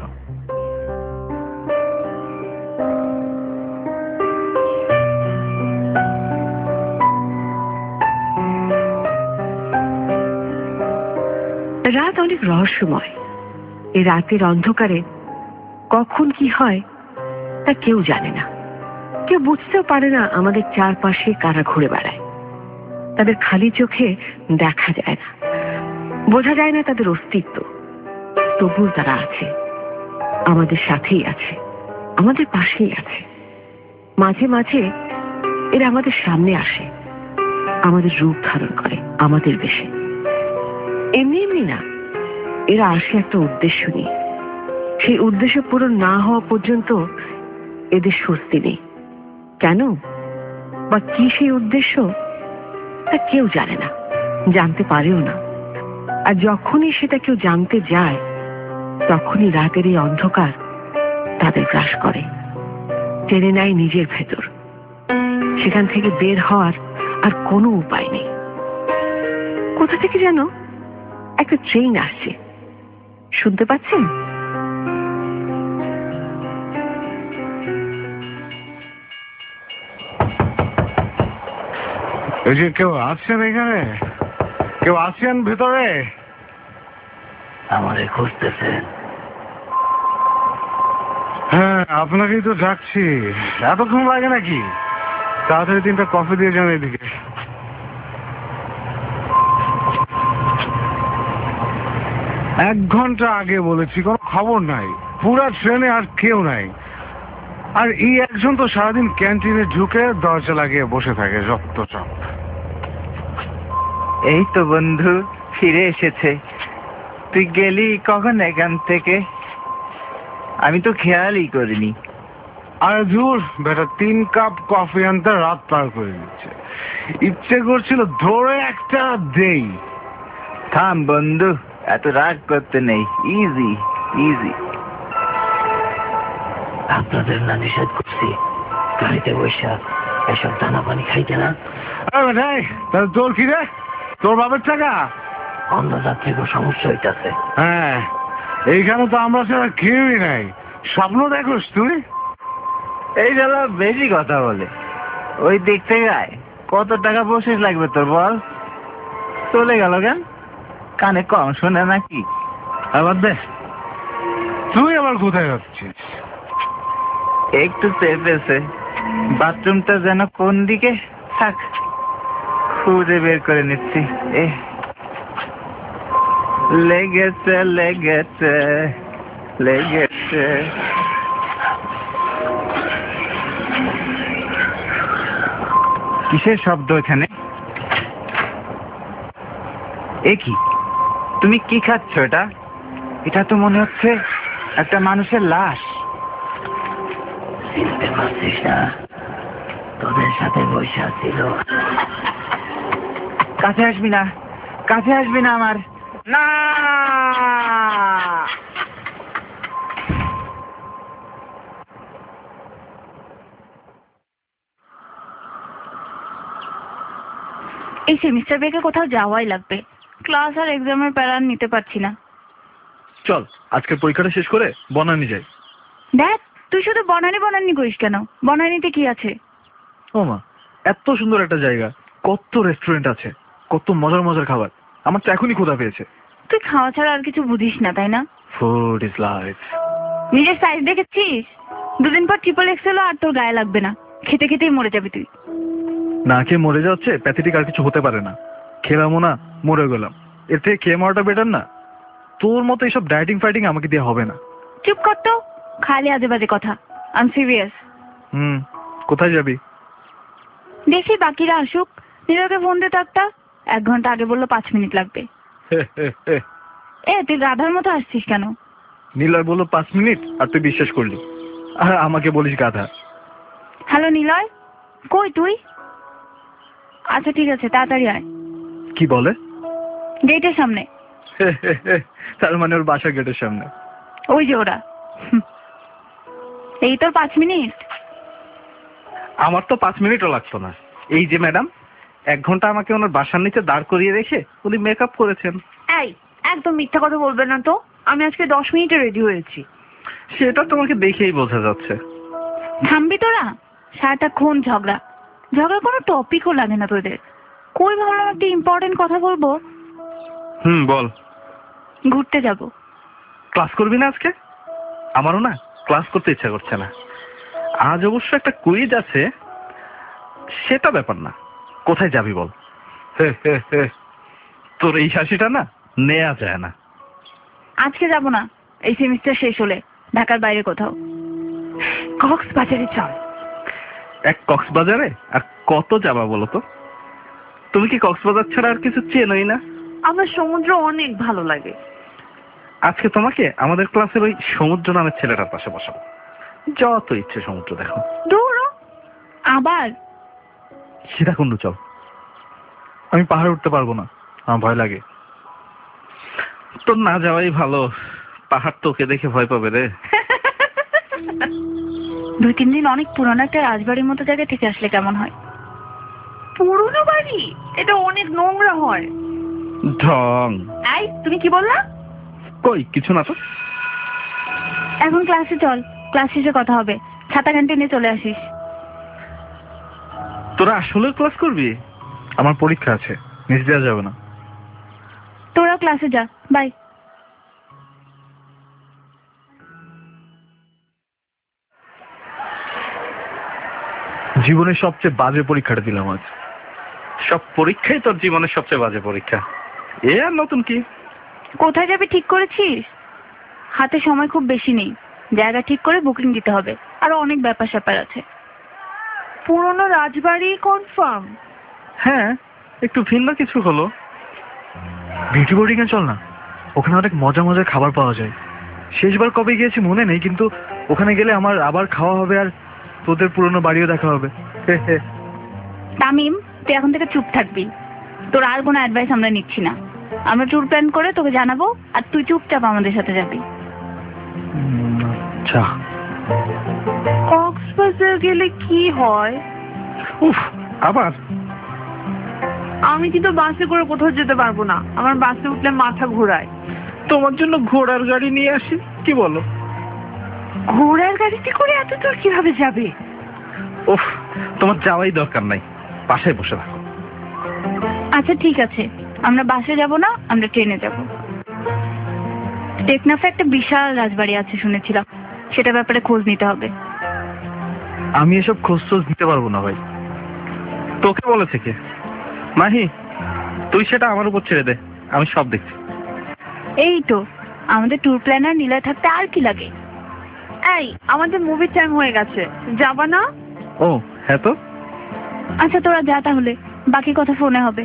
রাত অনেক রহস্যময়। এই রাতের অন্ধকারে কখন কি হয় তা কেউ জানে না, কেউ বুঝতেও পারে না আমাদের চারপাশে কারা ঘুরে বেড়ায়। তাদের খালি চোখে দেখা যায় না, বোঝা যায় না তাদের অস্তিত্ব, তবুও তারা আছে, আমাদের সাথেই আছে, আমাদের পাশেই আছে। মাঝে মাঝে এরা আমাদের সামনে আসে, আমাদের রূপ ধারণ করে, আমাদের বেশে। এমনি এমনি না, এরা আসে একটা উদ্দেশ্য নিয়ে। সেই উদ্দেশ্য পূরণ না হওয়া পর্যন্ত এদের স্বস্তি নেই। কেন বা কি সেই উদ্দেশ্য তা কেউ জানে না, জানতে পারেও না। আর যখনই সেটা কেউ জানতে যায় তখনই রাতের এই অন্ধকার তাদের গ্রাস করে, টেনে নেয় নিজের ভেতর। সেখান থেকে বের হওয়ার আর কোনো উপায় নেই। কোথা থেকে যেন একটা ট্রেন আসছে, শুনতে পাচ্ছেন? এই যে কেউ আছেন এখানে? কেউ আছেন ভেতরে? আমাদের খুঁজতেছেন? হ্যাঁ, আপনাকেই তো ডাকছি। এতক্ষণ লাগে নাকি? তাড়াতাড়ি তিনটা কফি দিয়ে যান এদিকে। এক ঘন্টা আগে বলেছি, কোনো খবর নাই। পুরা ট্রেনে আর কেউ নাই। আর এই একজন তো সারাদিন ক্যান্টিনে ঢুকে দরজা লাগিয়ে বসে থাকে, যত চপ। এই তো বন্ধু ফিরে এসেছে। তুই গেলি কখন এখান থেকে? আমি তো খেয়ালই করিনি। আরে দূর বেটা, তিন কাপ কফি আনতে রাত পার করে দিচ্ছে। ইচ্ছে করছিল ধরে একটা দেই। থাম বন্ধু, এত রাগ করতে নেই। Easy easy. আপনাদের না নিষেধ করছি গাড়িতে বসে এসব দানা পানি খাইতে না? তাহলে তোর কি রে? তোর বাবার টাকা? অন্য যাত্রীর সমস্যা হইতাছে। হ্যাঁ, এইখানে তো আমরা ছাড়া কেউই নাই। স্বপ্ন দেখোস তুই? এই গেল বেশি কথা বলে। ওই দেখতে গায় কত টাকা বসিস লাগবে তোর বল? চলে গেল কেন? কানে কম শোনে নাকি? আবার দে, তুই আবার কোথায় যাচ্ছিস? একটু চেপেছে। বাথরুমটা যেন কোন দিকে, থাক খুঁজে বের করে নিচ্ছি। এ লেগেছে লেগেছে লেগেছে। কিসের শব্দ এখানে? এ কি, তুমি কি খাচ্ছ? এটা এটা তো মনে হচ্ছে একটা মানুষের লাশ। চিনতে পারছিস না? তোদের সাথে বসে ছিল। কাছে আসবি না, কাছে আসবি না আমার। না, এই সেমিস্টার ব্রেকে কোথাও যাওয়াই লাগবে। ক্লাস আর এক্সামের প্যারান নিতে পারছি না। চল আজকের পরীক্ষাটা শেষ করে বনানী যাই। দেখ, তুই শুধু বনানি বনানি করিস কেন? বনানিতে কি আছে? ও মা, এত সুন্দর একটা জায়গা, কত রেস্টুরেন্ট আছে, কত মজার মজার খাবার। আমার তো এখনই ক্ষুধা পেয়েছে। তুই খাওয়া ছাড়া আর কিছু বুঝিস না, তাই না? Food is life. নিজের সাইজ দেখেছিস? দুদিন পর ট্রিপল এক্সেল আর তোর গায়ে লাগবে না। খেতে খেতেই মরে যাবি তুই। না খেয়ে মরে যাচ্ছে প্যাথেটিক আর কিছু হতে পারে না। খেলামও না, মরে গেলাম। এর থেকে খেয়ে মরাটা বেটার না? তোর মতো এইসব ডায়েটিং ফাইটিং আমাকে দিয়ে হবে না। চুপ কর তো, খালি আজে বাজে কথা। I am serious. হুম, কোথায় যাবি? দেখি বাকিরা আসুক। নীলকে ফোন দে তো একটা। এক ঘন্টা আগে বললো পাঁচ মিনিট লাগবে। এ তুই গাধার মতো আসছিস কেন? নীলয় বললো পাঁচ মিনিট আর তুই বিশ্বাস করলি, আর আমাকে বলিস গাধা। হ্যালো নিলয়, কই তুই? আচ্ছা ঠিক আছে, তাড়াতাড়ি আয়। কি বলে? গেটের সামনে। তার মানে ওর বাসা গেটের সামনে। ওই যে ওরা। এই তোর পাঁচ মিনিট? আমার তো পাঁচ মিনিটও লাগতো না। এই যে ম্যাডাম, এক ঘন্টা আমাকে ওনার বাসার নিচে দাঁড় করিয়ে রেখে উনি মেকআপ করেছেন। এই একদম মিথ্যা কথা বলবে না তো। আমি আজকে দশ মিনিটে রেডি হয়েছি। সেটা তোমাকে দেখেই বোঝা যাচ্ছে। থামবি তোরা? সারাটাক্ষণ ঝগড়া ঝগড়া, কোনো টপিকও লাগে না তোদের। কই ভাবলাম একটা ইম্পর্টেন্ট কথা বলবো। হুম বল। ঘুরতে যাব। ক্লাস করবি না আজকে? আমারও না ক্লাস করতে ইচ্ছা করছে না। আজ অবশ্য একটা কুইজ আছে, সেটা ব্যাপার না। কোথায় যাবি বল? তোর এই হাসিটা না নেওয়া যায় না। আজকে যাব না, এই সেমিস্টার শেষ হলে ঢাকার বাইরে কোথাও। কক্সবাজারে চল। এক কক্সবাজারে আর কত যাবা বলো তো? তুমি কি কক্সবাজার ছাড়া আর কিছু চেনোই না? আমার সমুদ্র অনেক ভালো লাগে। আজকে তোমাকে আমাদের ক্লাসের ওই সমুদ্র নামের ছেলেটার পাশে বসাবো। যত ইচ্ছে সমুদ্র দেখো। দূর আবার সীতাকুণ্ড চল। আমি পাহাড়ে উঠতে পারবো না, আমার ভয় লাগে। তোর না যাওয়াই ভালো, পাহাড় তোকে দেখে ভয় পাবে রে। দুই তিন দিন অনেক পুরনো একটা রাজবাড়ির মতো জায়গায় থেকে আসলে কেমন হয়? পুরনো বাড়ি? এটা অনেক নোংরা হয়। ঢং। এই তুমি কি বললা? কই কিছু না তো। এখন ক্লাসে চল, ক্লাস শেষে কথা হবে। ছাতা ক্যান্টিনে চলে আসিস। তোরা আসলে ক্লাস করবি? আমার পরীক্ষা আছে, মিস দেওয়া যাবে না। তোরা ক্লাসে যা, বাই। জীবনের সবচেয়ে বাজে পরীক্ষাটা দিলাম আজ। সব পরীক্ষাই তোর জীবনের সবচেয়ে বাজে পরীক্ষা। এ আর নতুন কি? কোথায় যাবি ঠিক করেছিস? হাতে সময় খুব বেশি নেই, জায়গা ঠিক করে বুকিং দিতে হবে। আরো অনেক ব্যাপার স্যাপার আছে। পুরনো রাজবাড়ি কনফার্ম? হ্যাঁ, একটু ভিন্ন কিছু হলো। বিউটি বোর্ডিং এ চল না, ওখানে অনেক মজা মজার খাবার পাওয়া যায়। শেষবার কবে গিয়েছি মনে নেই, কিন্তু ওখানে গেলে আমার আবার খাওয়া হবে আর তোদের পুরনো বাড়িও দেখা হবে। তামিম, তুই এখন থেকে চুপ থাকবি। তোর আর কোনো অ্যাডভাইস আমরা নিচ্ছি না। আমরা ট্যুর প্ল্যান করে তোকে জানাবো, আর তুই চুপচাপ আমাদের সাথে যাবি। আচ্ছা। কক্সবাজার গেলে কি হয়? উফ, আবার আমি কিন্তু বাসে করে কোথাও যেতে পারবো না, আমার বাসে উঠলে মাথা ঘোরায়। তোমার জন্য ঘোড়ার গাড়ি নিয়ে আসি, কি বলো? ঘোড়ার গাড়িতে করে এত দূর কিভাবে যাবে? উফ, তোমার যাওয়াই দরকার নাই, বাসায় বসে থাকো। আচ্ছা ঠিক আছে, আমরা বাসে যাব না, আমরা ট্রেনে যাব। টেকনাফে একটা বিশাল রাজবাড়ি আছে শুনেছিলাম, সেটা ব্যাপারে খোঁজ নিতে হবে। আমি এসব খোঁজ টোজ নিতে পারবো না ভাই। তোকে বলেছে কে? মাহি, তুই সেটা আমার উপর ছেড়ে দে, আমি সব দেখছি। এই তো আমাদের ট্যুর প্ল্যানার নিলয় থাকতে আর কি লাগে। এই, আমাদের মুভির টাইম হয়ে গেছে, যাবা না? ও হ্যাঁ তো। আচ্ছা তোরা যা তাহলে, বাকি কথা ফোনে হবে।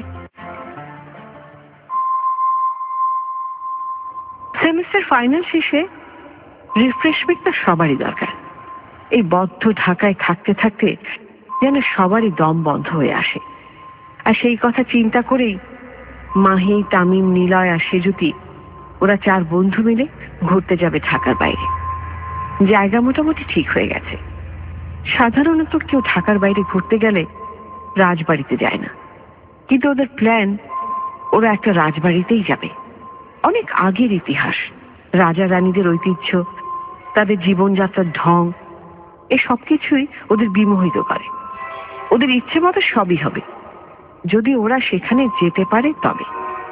সেমিস্টার ফাইনাল শেষে রিফ্রেশমেন্টটা সবারই দরকার। এই বদ্ধ ঢাকায় থাকতে থাকতে যেন সবারই দম বন্ধ হয়ে আসে। আর সেই কথা চিন্তা করেই মাহি, তামিম, নিলয় আর সেজুতি ওরা চার বন্ধু মিলে ঘুরতে যাবে ঢাকার বাইরে। জায়গা মোটামুটি ঠিক হয়ে গেছে। সাধারণত কেউ ঢাকার বাইরে ঘুরতে গেলে রাজবাড়িতে যায় না, কিন্তু ওদের প্ল্যান ওরা একটা রাজবাড়িতেই যাবে। অনেক আগের ইতিহাস, রাজা রানীদের ঐতিহ্য, তাদের জীবনযাত্রার ঢং, এ সব কিছুই ওদের বিমোহিত করে। ওদের ইচ্ছে মতো সবই হবে, যদি ওরা সেখানে যেতে পারে তবে।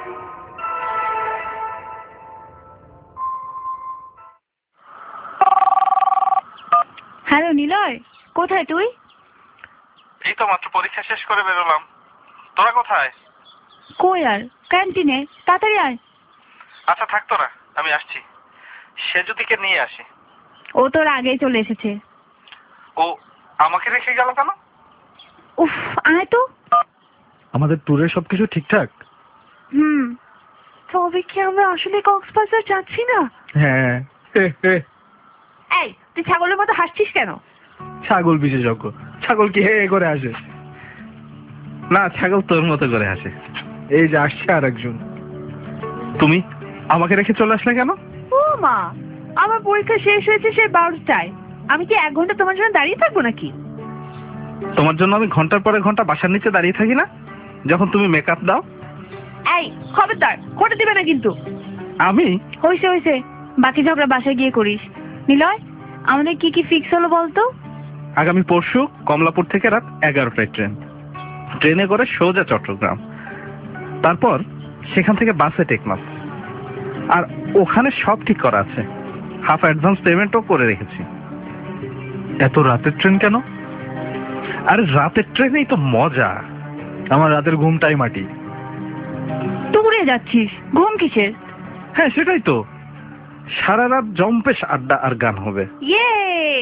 হ্যালো নিলয়, কোথায় তুই? এই তো মাত্র পরীক্ষা শেষ করে বেরোলাম। তোরা কোথায়? কই আর, ক্যান্টিনে, তাড়াতাড়ি আয়। আচ্ছা থাক তোরা, আমি আসছি। সেজুতিকে নিয়ে আসি। ও তোর আগেই চলে এসেছে। ও আমাকে রেখে গেল কেন? উফ, আয় তো। আমাদের ট্যুরের সবকিছু ঠিকঠাক? হুম। তবে কি আমরা আসলে কক্সবাজার যাচ্ছি না? হ্যাঁ। এই, তুই ছাগলের মতো হাসছিস কেন? ছাগল বিশেষজ্ঞ, ছাগল কি হে করে আসে? না, ছাগল তোর মতো করে আসে। এই যে আসছে আর একজন। তুমি আমাকে রেখে চলে আসলে কেন? ও মা, আমার পরীক্ষা শেষ হয়েছে সেই বারোটায়। আমি কি এক ঘন্টা তোমার জন্য দাঁড়িয়ে থাকবো নাকি? তোমার জন্য আমি ঘন্টার পরে ঘন্টা বাসার নিচে দাঁড়িয়ে থাকি না, যখন তুমি মেকআপ দাও? এই খবরদার, খোটা দিবে না কিন্তু। আমি? হয়েছে হয়েছে, বাকি ঝগড়া বাসায় গিয়ে করিস। নিলয়, আমাদের কি কি ফিক্স হলো বলতো? আগামী পরশু কমলাপুর থেকে রাত এগারোটায় ট্রেন। ট্রেনে করে সোজা চট্টগ্রাম, তারপর সেখান থেকে বাসে টেকনাফ। আর ওখানে সব ঠিক করা আছে, হাফ অ্যাডভান্স পেমেন্টও করে রেখেছি। এত রাতের ট্রেন কেন? আরে রাতের ট্রেনেই তো মজা। আমার রাতের ঘুমটাই মাটি। টুকুরে যাচ্ছিস, ঘুম কিসের? হ্যাঁ সেটাই তো, সারা রাত জম্পেশ আড্ডা আর গান হবে। ইয়ে।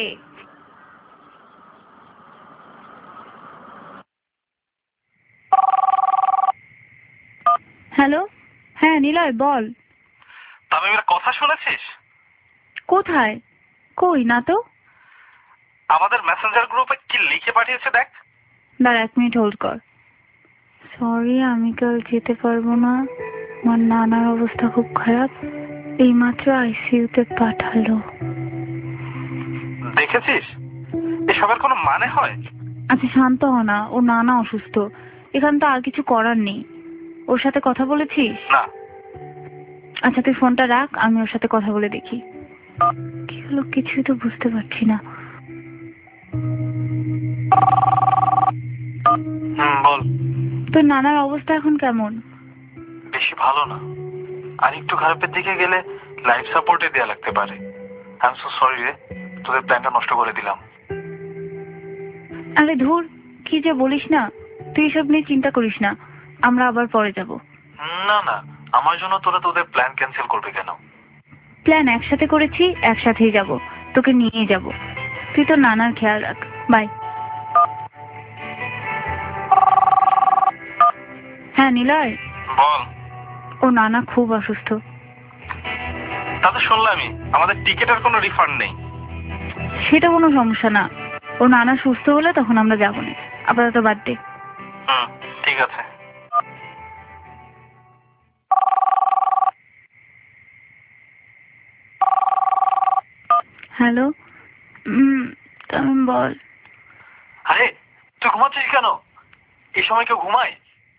হ্যালো, হ্যাঁ নিলয় বল। তামিমের কথা শুনেছিস? কোথায়? কই না তো। আমাদের মেসেঞ্জার গ্রুপে কি লিখে পাঠিয়েছে দেখ। দাঁড়া এক মিনিট হোল্ড কর। সরি, আমি কাল যেতে পারবো না, আমার নানার অবস্থা খুব খারাপ, এইমাত্র আইসিইউতে পাঠালো। দেখেছিস, এসবের কোনো মানে হয়? আচ্ছা শান্ত হ না, ও নানা অসুস্থ, এখানে তো আর কিছু করার নেই। ওর সাথে কথা বলেছিস? না। আচ্ছা তুই ফোনটা রাখ, আমি ওর সাথে কথা বলে দেখি। কি হলো কিছুই তো বুঝতে পারছি না। হুম বল। তোর নানার অবস্থা এখন কেমন? বেশি ভালো না, আর একটু খারাপের দিকে গেলে লাইফ সাপোর্টে দেয়া লাগতে পারে। আই এম সো সরি রে, তোদের প্ল্যানটা নষ্ট করে দিলাম। আরে ধুর, কি যে বলিস না, তুই এসব নিয়ে চিন্তা করিস না, আমরা আবার পরে যাব। না না, আমার জন্য তোরা তোদের প্ল্যান ক্যান্সেল করবে কেন? প্ল্যান একসাথে করেছি, একসাথেই যাব, তোকে নিয়ে যাব। তুই তো নানার খেয়াল রাখ, বাই। হ্যাঁ নিলয় বল। ও নানা খুব অসুস্থ। তা তো শুনলামই আমাদের টিকেটের কোনো রিফান্ড নেই। সেটা কোনো সমস্যা না, ও নানা সুস্থ হলে তখন আমরা যাবো না, আপাতত বাদ দে। হুম ঠিক আছে। হ্যালো, তামিম বল। আরে তুই ঘুমাচ্ছিস কেন? এই সময় কেউ ঘুমায়?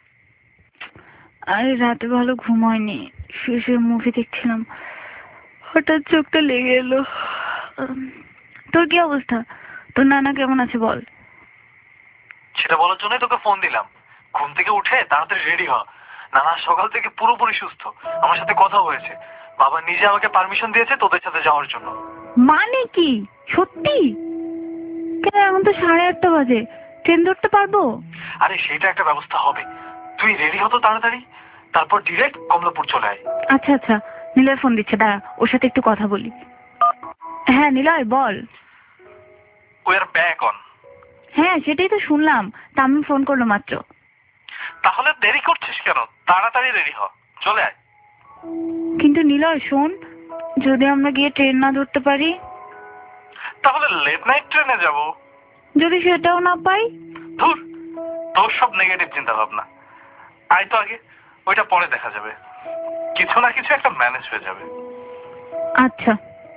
আরে রাতে ভালো ঘুম হয়নি, শুয়ে শুয়ে মুভি দেখছিলাম, হঠাৎ চোখটা লেগে এলো। তোর কি অবস্থা? তোর নানা কেমন আছে বল। সেটা বলার জন্যই তোকে ফোন দিলাম। ঘুম থেকে উঠে তাড়াতাড়ি রেডি হ, নানা সকাল থেকে পুরোপুরি সুস্থ, আমার সাথে কথা হয়েছে, বাবা নিজে আমাকে পারমিশন দিয়েছে তোদের সাথে যাওয়ার জন্য। মানে কি সত্যি? কেন এখন তো সাড়ে আটটা বাজে, ট্রেন ধরতে পারবো? আরে সেটা একটা ব্যবস্থা হবে, তুই রেডি হতো তাড়াতাড়ি, তারপর ডিরেক্ট কমলাপুর চলে আয়। আচ্ছা আচ্ছা, নিলয় ফোন দিচ্ছে, দাঁড়া ওর সাথে একটু কথা বলি। হ্যাঁ নিলয় বল। We are back on. হ্যাঁ সেটাই তো শুনলাম, তামিম ফোন করলো মাত্র। তাহলে দেরি করছিস কেন? তাড়াতাড়ি রেডি হ, চলে আয়। কিন্তু নিলয় শোন, যদি আমরা গিয়ে ট্রেন না ধরতে পারি? তাহলে লেট নাইট ট্রেনে যাব। যদি সেটাও না পাই? ধুর, তোর সব নেগেটিভ চিন্তা ভাবনা। আয় তো আগে, ওইটা পরে দেখা যাবে, কিছু না কিছু একটা ম্যানেজ হয়ে যাবে। আচ্ছা।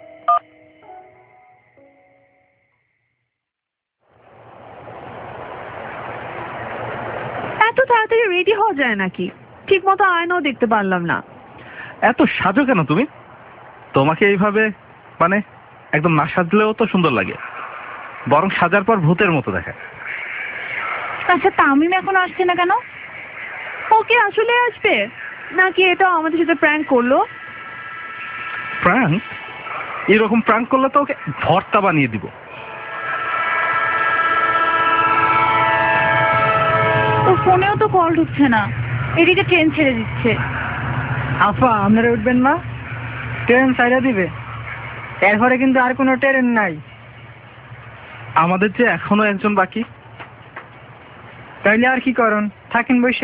এত তাড়াতাড়ি রেডি হওয়া যায় নাকি? ঠিক মতো আয়নাও দেখতে পারলাম না। এত সাজো কেন তুমি? তোমাকে এইভাবে মানে একদম না সাজলেও তো সুন্দর লাগে, বরং সাজার পর ভূতের মতো দেখায়। আচ্ছা তামিম এখন আসছে না কেন? ও কি আসলে আসবে নাকি এটাও আমাদের সাথে প্র্যাঙ্ক করলো? প্রাঙ্ক? এরকম প্রাঙ্ক করলে তো ওকে ভর্তা বানিয়ে দিব। ও ফোনেও তো কল ঢুকছে না, এদিকে ট্রেন ছেড়ে দিচ্ছে। আফা আপনারা উঠবেন না, ট্রেন ছাইড়া দিবে, এরপরে কিন্তু আর কোনো ট্রেন নাই। আমাদের যে এখনো একজন বাকি। তাইলে আর কি করুন, থাকেন বৈশা।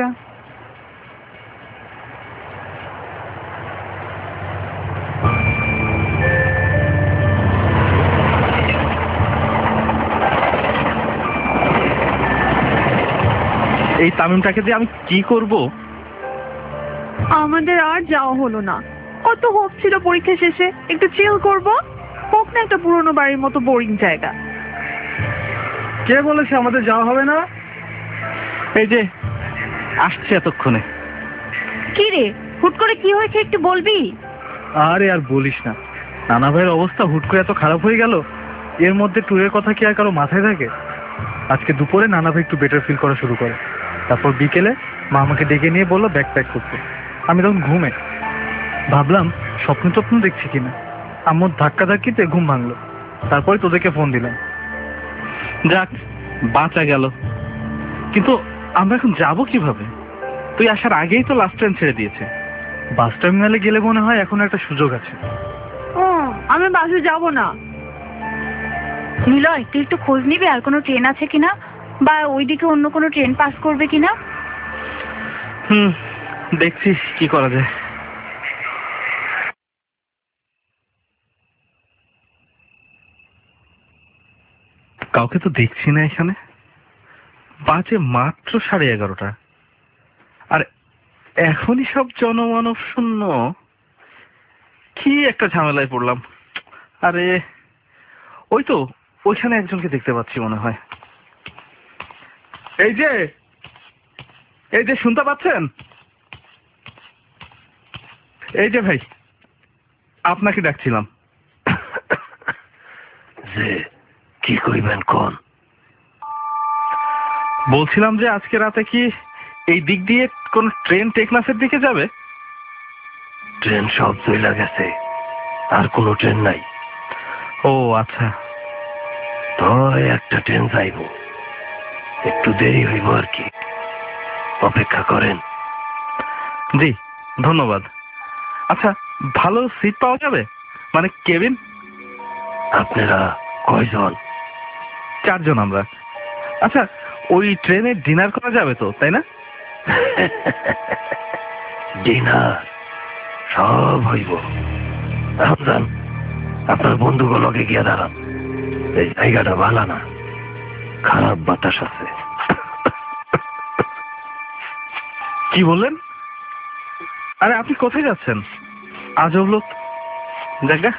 এই তামিমটাকে দিয়ে আমি কি করব? আমাদের আর যাওয়া হলো না, কত হোপ ছিল পরীক্ষা শেষে একটু চিল করব, হোক না একটা পুরোনো বাড়ির মতো বোরিং জায়গা। কে বলেছে আমাদের যাওয়া হবে না? এই যে আসছে এতক্ষণে। কি রে, হুট করে কি হয়েছে একটু বলবি? আরে আর বলিস না, নানা ভাইয়ের অবস্থা হুট করে এত খারাপ হয়ে গেল, এর মধ্যে ট্যুরের কথা কি আর কারো মাথায় থাকে? আজকে দুপুরে নানা ভাই একটু বেটার ফিল করা শুরু করে, তারপর বিকেলে মা আমাকে ডেকে নিয়ে বললো ব্যাগ প্যাক করতে। আমি তখন ঘুমে, ভাবলাম স্বপ্ন টপ্ন দেখছি কিনা, আম্মুর ধাক্কা ধাক্কিতে ঘুম ভাঙলো, তারপরে তোদেরকে ফোন দিলাম। যাক বাঁচা গেল, কিন্তু আমরা এখন যাবো কিভাবে? তুই আসার আগেই তো লাস্ট ট্রেন ছেড়ে দিয়েছে। বাস টার্মিনালে গেলে মনে হয় এখন একটা সুযোগ আছে। ও আমি বাসে যাব না। নিলয় তুই একটু খোঁজ নিবি আর কোনো ট্রেন আছে কিনা, বা ওইদিকে অন্য কোনো ট্রেন পাস করবে কিনা। হুম দেখছি কি করা যায়। কাউকে তো দেখছি না এখানে, বাজে মাত্র সাড়ে এগারোটা, আর এখনই সব জনমানব শূন্য। কি একটা ঝামেলায় পড়লাম। আরে ওই তো ওইখানে একজনকে দেখতে পাচ্ছি মনে হয়। এই যে এই যে শুনতে পাচ্ছেন? এই যে ভাই, আপনাকে ডাকছিলাম। যে কি কইবেন কোন? বলছিলাম যে আজকে রাতে কি এই দিক দিয়ে কোন ট্রেন টেকনাফের দিকে যাবে? ট্রেন সব চইলা গেছে, আর কোনো ট্রেন নাই। ও আচ্ছা। তো একটা ট্রেন যাইব, একটু দেরি হইব আর কি, অপেক্ষা করেন। জি ধন্যবাদ। আচ্ছা ভালো সিট পাওয়া যাবে, মানে কেবিন? আপনারা কয়জন? চারজন আমরা। আচ্ছা ওই ট্রেনে ডিনার করা যাবে তো, তাই না? ডিনার সব হইব, রামজান, আপনার বন্ধুগুলোকে গিয়ে দাঁড়ান। এই জায়গাটা ভালো না, খারাপ বাতাস আছে। কি বললেন? আরে আপনি কোথায় যাচ্ছেন? আজব লোক। জায়গা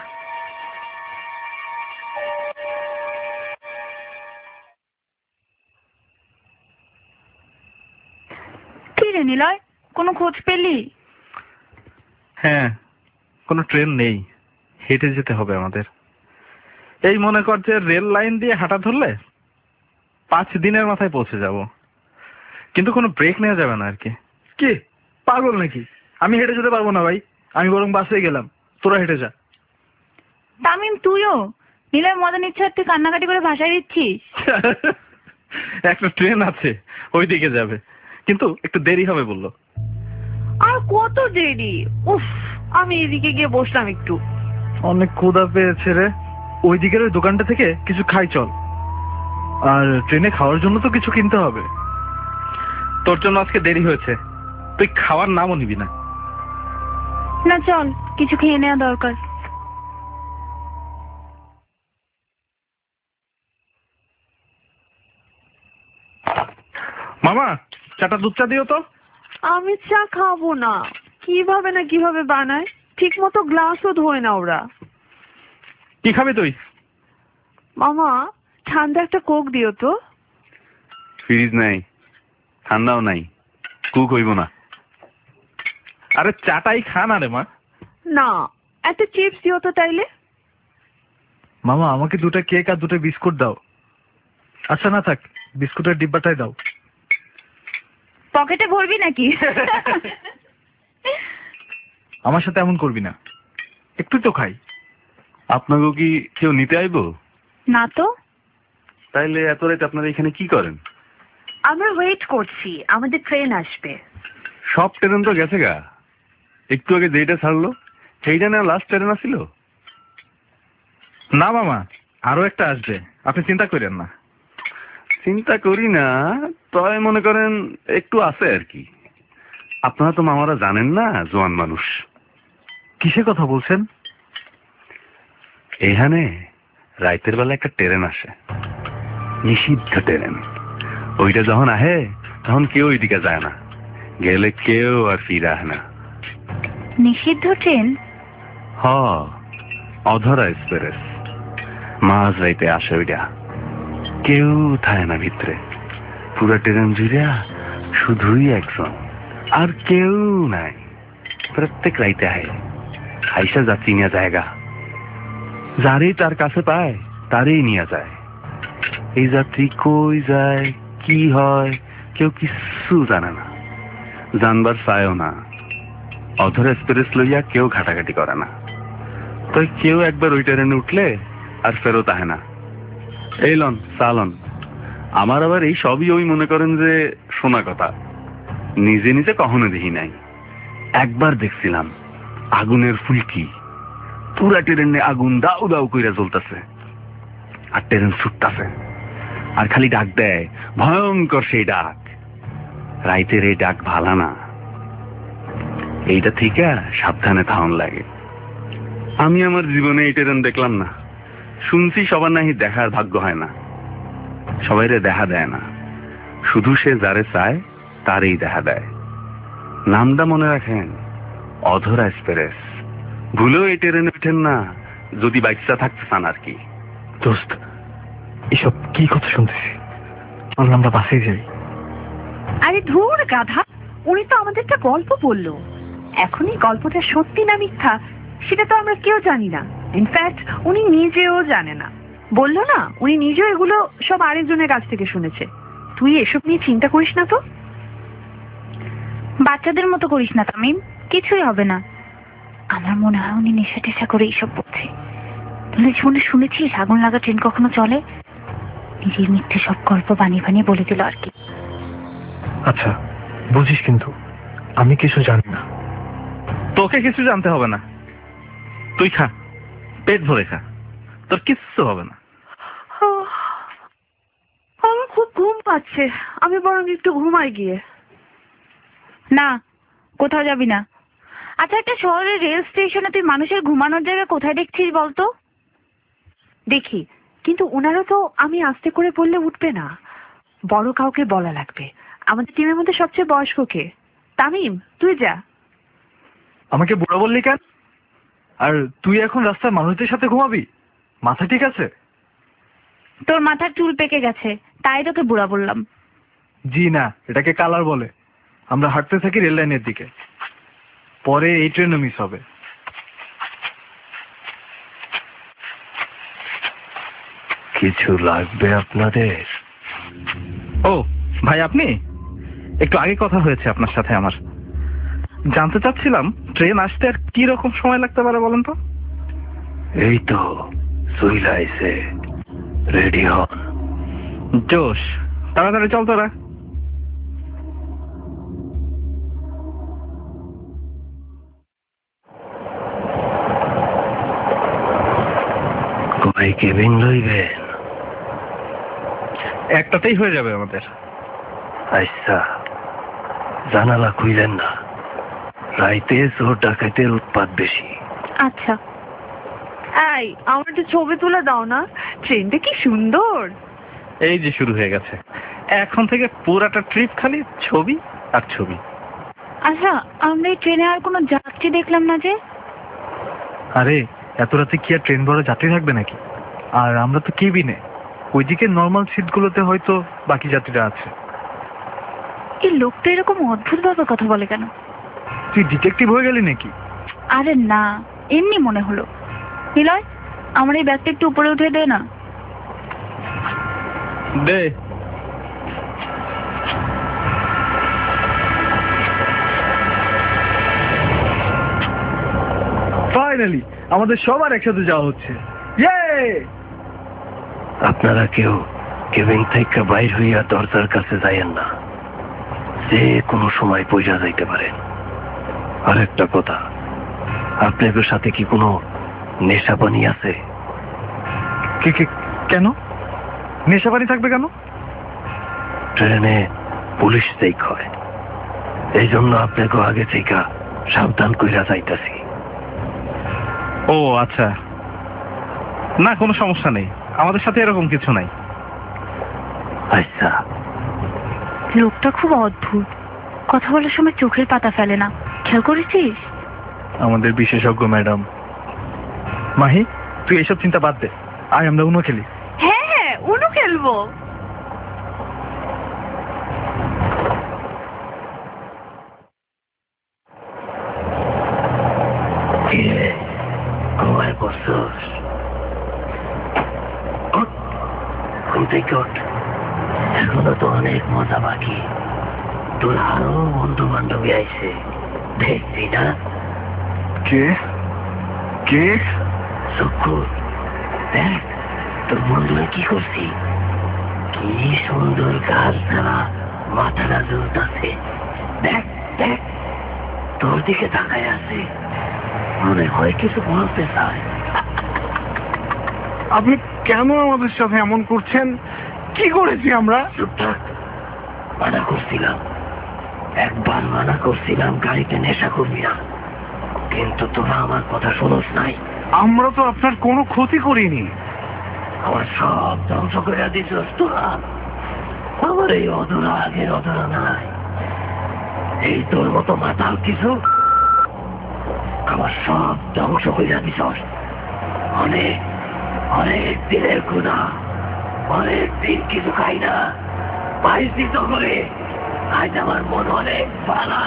কি রে নিলয়, কোনো খোঁজ পেলি? হ্যাঁ, কোনো ট্রেন নেই, হেঁটে যেতে হবে আমাদের। এই মনে কর যে রেল লাইন দিয়ে হাঁটা ধরলে পাঁচ দিনের মাথায় পৌঁছে যাব, কিন্তু কোনো ব্রেক নেওয়া যাবে না আর কি। কি পাগল নাকি? আমি হেঁটে যেতে পারবো না ভাই, আমি বরং বাসে গেলাম, তোরা হেঁটে যা। তামিম তুইও? নিলয় মজা নিচ্ছে আর তুই কান্নাকাটি করে ভাষায় দিচ্ছিস। একটা ট্রেন আছে ওই দিকে যাবে, কিন্তু একটু দেরি হবে বললো। আর কত দেরি? উফ, আমি এদিকে গিয়ে বসলাম একটু। অনেক ক্ষুধা পেয়েছে রে, ওই দিকের ওই দোকানটা থেকে কিছু খাই চল। আর ট্রেনে খাওয়ার জন্য তো কিছু কিনতে হবে। তোর জন্য আজকে দেরি হয়েছে, তুই খাওয়ার নামও নিবি না। না চল, কিছু খেয়ে নেওয়া দরকার। মামা, চাটা দুধ চা দিও তো। আমি চা খাবো না। কিভাবে না কিভাবে বানায়, ঠিক মতো গ্লাসও ধোয় না ওরা। কি খাবি তুই? মামা, ঠান্ডা একটা কোক দিও তো। ফ্রিজ নাই, ঠান্ডাও নাই, কুক হইব না। আরে চাটাই খা না রে মা। না, একটা চিপস দিও তো তাইলে। মামা আমাকে দুটো কেক আর দুটো বিস্কুট দাও। আচ্ছা না থাক, বিস্কুটের ডিব্বাটাই দাও। পকেটে ভরবি নাকি? আমার সাথে এমন করবি না, একটু তো খাই। আপনাকেও কি কেউ নিতে আইব? না তো। তাইলে এত রাত আপনারা এখানে কি করেন? আমরা ওয়েট করছি, আমাদের ট্রেন আসবে। সব ট্রেন তো গেছে গা, একটু আগে যেটা ছাড়লো সেইটা না লাস্ট ট্রেন আসছিল? না মামা, আরো একটা আসবে, আপনি চিন্তা করেন না। চিন্তা করি না, তবে মনে করেন একটু আছে আর কি। আপনারা তো মামারা জানেন না, জোয়ান মানুষ। কিসে কথা বলছেন? এখানে রাইতের বেলা একটা ট্রেন আসে, নিষিদ্ধ ট্রেন। ওইটা যখন আহে তখন কেউ ওইদিকে যায় না, গেলে কেউ আর ফিরে আহে না। নিষিদ্ধ ট্রেন? হ, অধরা এক্সপ্রেস। মাঝ রাইতে আসে ওইটা, কেউ থাকে না ভিতরে। পুরা ট্রেন জুড়ে শুধুই একজন, আর কেউ নাই। প্রত্যেক রাইতে আহে, আইসা যাত্রী নিয়ে জায়গা, যারই তার কাছে পায় তারই নিয়ে যায়। এই যাত্রী কই যায়, কি হয়, কেউ কিছু জানে না, জানবার চায়ও না। অধর এক্সপ্রেস লইয়া কেউ ঘাটাঘাটি করে না, তাই কেউ একবার ওই ট্রেনে উঠলে আর ফেরত আহে না। এই লন চালন। আমার আবার এই সবই ওই মনে করেন যে শোনা কথা, নিজে নিজে কখনো দেখি নাই। একবার দেখছিলাম আগুনের ফুলকি, পুরা ট্রেনে আগুন দাউ দাউ কইরা জ্বলতেছে, আর ট্রেন ছুটতেছে, আর খালি ডাক দেয়, ভয়ঙ্কর সেই ডাক। রাইতের এই ডাক ভালা না, এইটা থেকে সাবধানে থাউন লাগে। আমি আমার জীবনে এই ট্রেন দেখলাম না, শুনছি সবার নাহি দেখার ভাগ্য হয় না, সবাইরে দেখা দেয় না, শুধু সে যারে চায় তারই দেখা দেয়। নামটা মনে রাখেন, অধরা এক্সপ্রেস। ভুলেও এই ট্রেনে উঠেন না যদি বাইকটা থাকতে চান আর কি। দোস্ত, এসব কি কথা শুনতেছি? চল আমরা বাসে যাই। আরে ধুর গাধা, উনি তো আমাদের একটা গল্প বললো। এখন এই গল্পটা সত্যি না মিথ্যা সেটা তো আমরা কেউ জানি না। ইনফ্যাক্ট উনি নিজেও জানে না। বললো না, উনি নিজেও এগুলো সব আরেকজনের কাছ থেকে শুনেছে। তুই এসব নিয়ে চিন্তা করিস না তো। বাচ্চাদের মতো করিস না তামিম, কিছুই হবে না। আমার মনে হয় উনি নেশা টেশা করে এইসব বলছে। তুই শুনে শুনেছিস আগুন লাগা ট্রেন কখনো চলে? নিজের মিথ্যে সব গল্প বানিয়ে বানিয়ে বলে দিল আর কি। আচ্ছা বুঝিস, কিন্তু আমি কিছু জানি না। তোকে কিছু জানতে হবে না, তুই খা, পেট ভরে খা, তোর কিচ্ছু হবে না। আমার খুব ঘুম পাচ্ছে, আমি বরং একটু ঘুমাই গিয়ে। না, কোথাও যাবি না। আচ্ছা, একটা শহরের রেল স্টেশনে তুই মানুষের ঘুমানোর জায়গা কোথায় দেখছিস বলতো? দেখি, কিন্তু ওনারও তো আমি আস্তে করে বললে উঠবে না, বড় কাউকে বলা লাগবে। আমাদের টিমের মধ্যে সবচেয়ে বয়স্ক কে? তামিম, তুই যা। আমাকে বুড়া বললি কেন? আর তুই এখন রাস্তায় মানুষদের সাথে ঘুমাবি? মাথা ঠিক আছে? তোর মাথার চুল পেকে গেছে, তাই তোকে বুড়া বললাম। জি না, এটাকে কালার বলে। আমরা হাঁটতে থাকি রেল লাইনের দিকে, পরে এই ট্রেনও মিস হবে। কিছু লাগবে আপনাদের? ও ভাই, আপনি? একটু আগে কথা হয়েছে আপনার সাথে আমার। জানতে চাচ্ছিলাম ট্রেন আসতে আর কি রকম সময় লাগতে পারে বলেন তো? এই তো চইলা আইছে, রেডি হন। জোশ, তাড়াতাড়ি চল তোরা। কয় কেবিন লইবেন? একটাতেই হয়ে যাবে আমাদের। আচ্ছা, জানালা খুইলেন না, রাইতে চোর ডাকাতের উৎপাত বেশি। আচ্ছা। এই, আমার একটু ছবি তুলে দাও না, ট্রেনটা কি সুন্দর। এই যে শুরু হয়ে গেছে, এখন থেকে পুরাটা ট্রিপ খালি ছবি আর ছবি। আচ্ছা, আমরা এই ট্রেনে আর কোনো যাত্রী দেখলাম না যে? আরে এত রাতে কি আর ট্রেন বড় যাত্রী থাকবে নাকি? আর আমরা তো কেবিনে, ওইদিকে নর্মাল সিটগুলোতে হয়তো বাকি যাত্রীরা আছে। এই লোকটা এরকম অদ্ভুত ভাবে কথা বলে কেন? তুই ডিটেকটিভ হয়ে গেলি নাকি? আরে না, এমনি মনে হলো। নিলয়, আমার এই ব্যাগটা একটু উপরে উঠে দে না। দে। ফাইনালি আমাদের সবার একসাথে যাওয়া হচ্ছে। ইয়ে! আপনারা কেউ কেবিন থেকে বাইর হইয়া দরজার কাছে যাইয়েন না, যে কোনো সময় পয়সা যাইতে পারেন। আরেকটা কথা, আপনাদের সাথে কি কোনো নেশা পানি আছে? কে কে কেন নেশা পানি থাকবে কেন? ট্রেনে পুলিশ চেক হয়, এই জন্য আপনাকে আগে থেকে সাবধান কইরা যাইতাছি। ও আচ্ছা, না কোনো সমস্যা নেই, আমাদের সাথে এরকম কিছু নাই। আচ্ছা। লোকটা খুব অদ্ভুত, কথা বলার সময় চোখের পাতা ফেলে না, খেয়াল করেছিস? আমাদের বিশেষজ্ঞ ম্যাডাম। মাহি, তুই এইসব চিন্তা বাদ দে, আয় আমরা উনো খেলি। হ্যাঁ হ্যাঁ, উনো খেলবো। কিরে, ঘুমায় পড়ছস? ওঠ, ঘুম থেকে ওঠ, এখনো তো অনেক মজা বাকি। তোর আরো বন্ধু বান্ধবী আইছে, দেখবি না? কে কে? চক্ষু দেখ, তোর বন্ধু কি করছি, কি সুন্দর গাছ ছাড়া মাথাটা জ্বলতাছে। দেখ দেখ, তোর দিকে তাকায় আছে, মনে হয় কিছু বলতে চায়। আপনি কেন আমাদের সাথে এমন করছেন? কি করেছি আমরা? চুপ থাক, মানা করছিলাম, একবার মানা করছিলাম গাড়িতে নেশা করবি না, কিন্তু তোরা আমার কথা শোনস নাই। আমরা তো আপনার কোনো ক্ষতি করিনি। আমার সব ধ্বংস করে দিছস তোরা। আমার এই অধরা আগের অধরা নাই, এই তোর মতো মাতাল কিছু আমার সব ধ্বংস করে দিছস। অনেক অনেক দিনের গুণা, অনেক দিন কিছু খাই না, পাইছি তো করে, আজ আমার মন অনেক ভালা।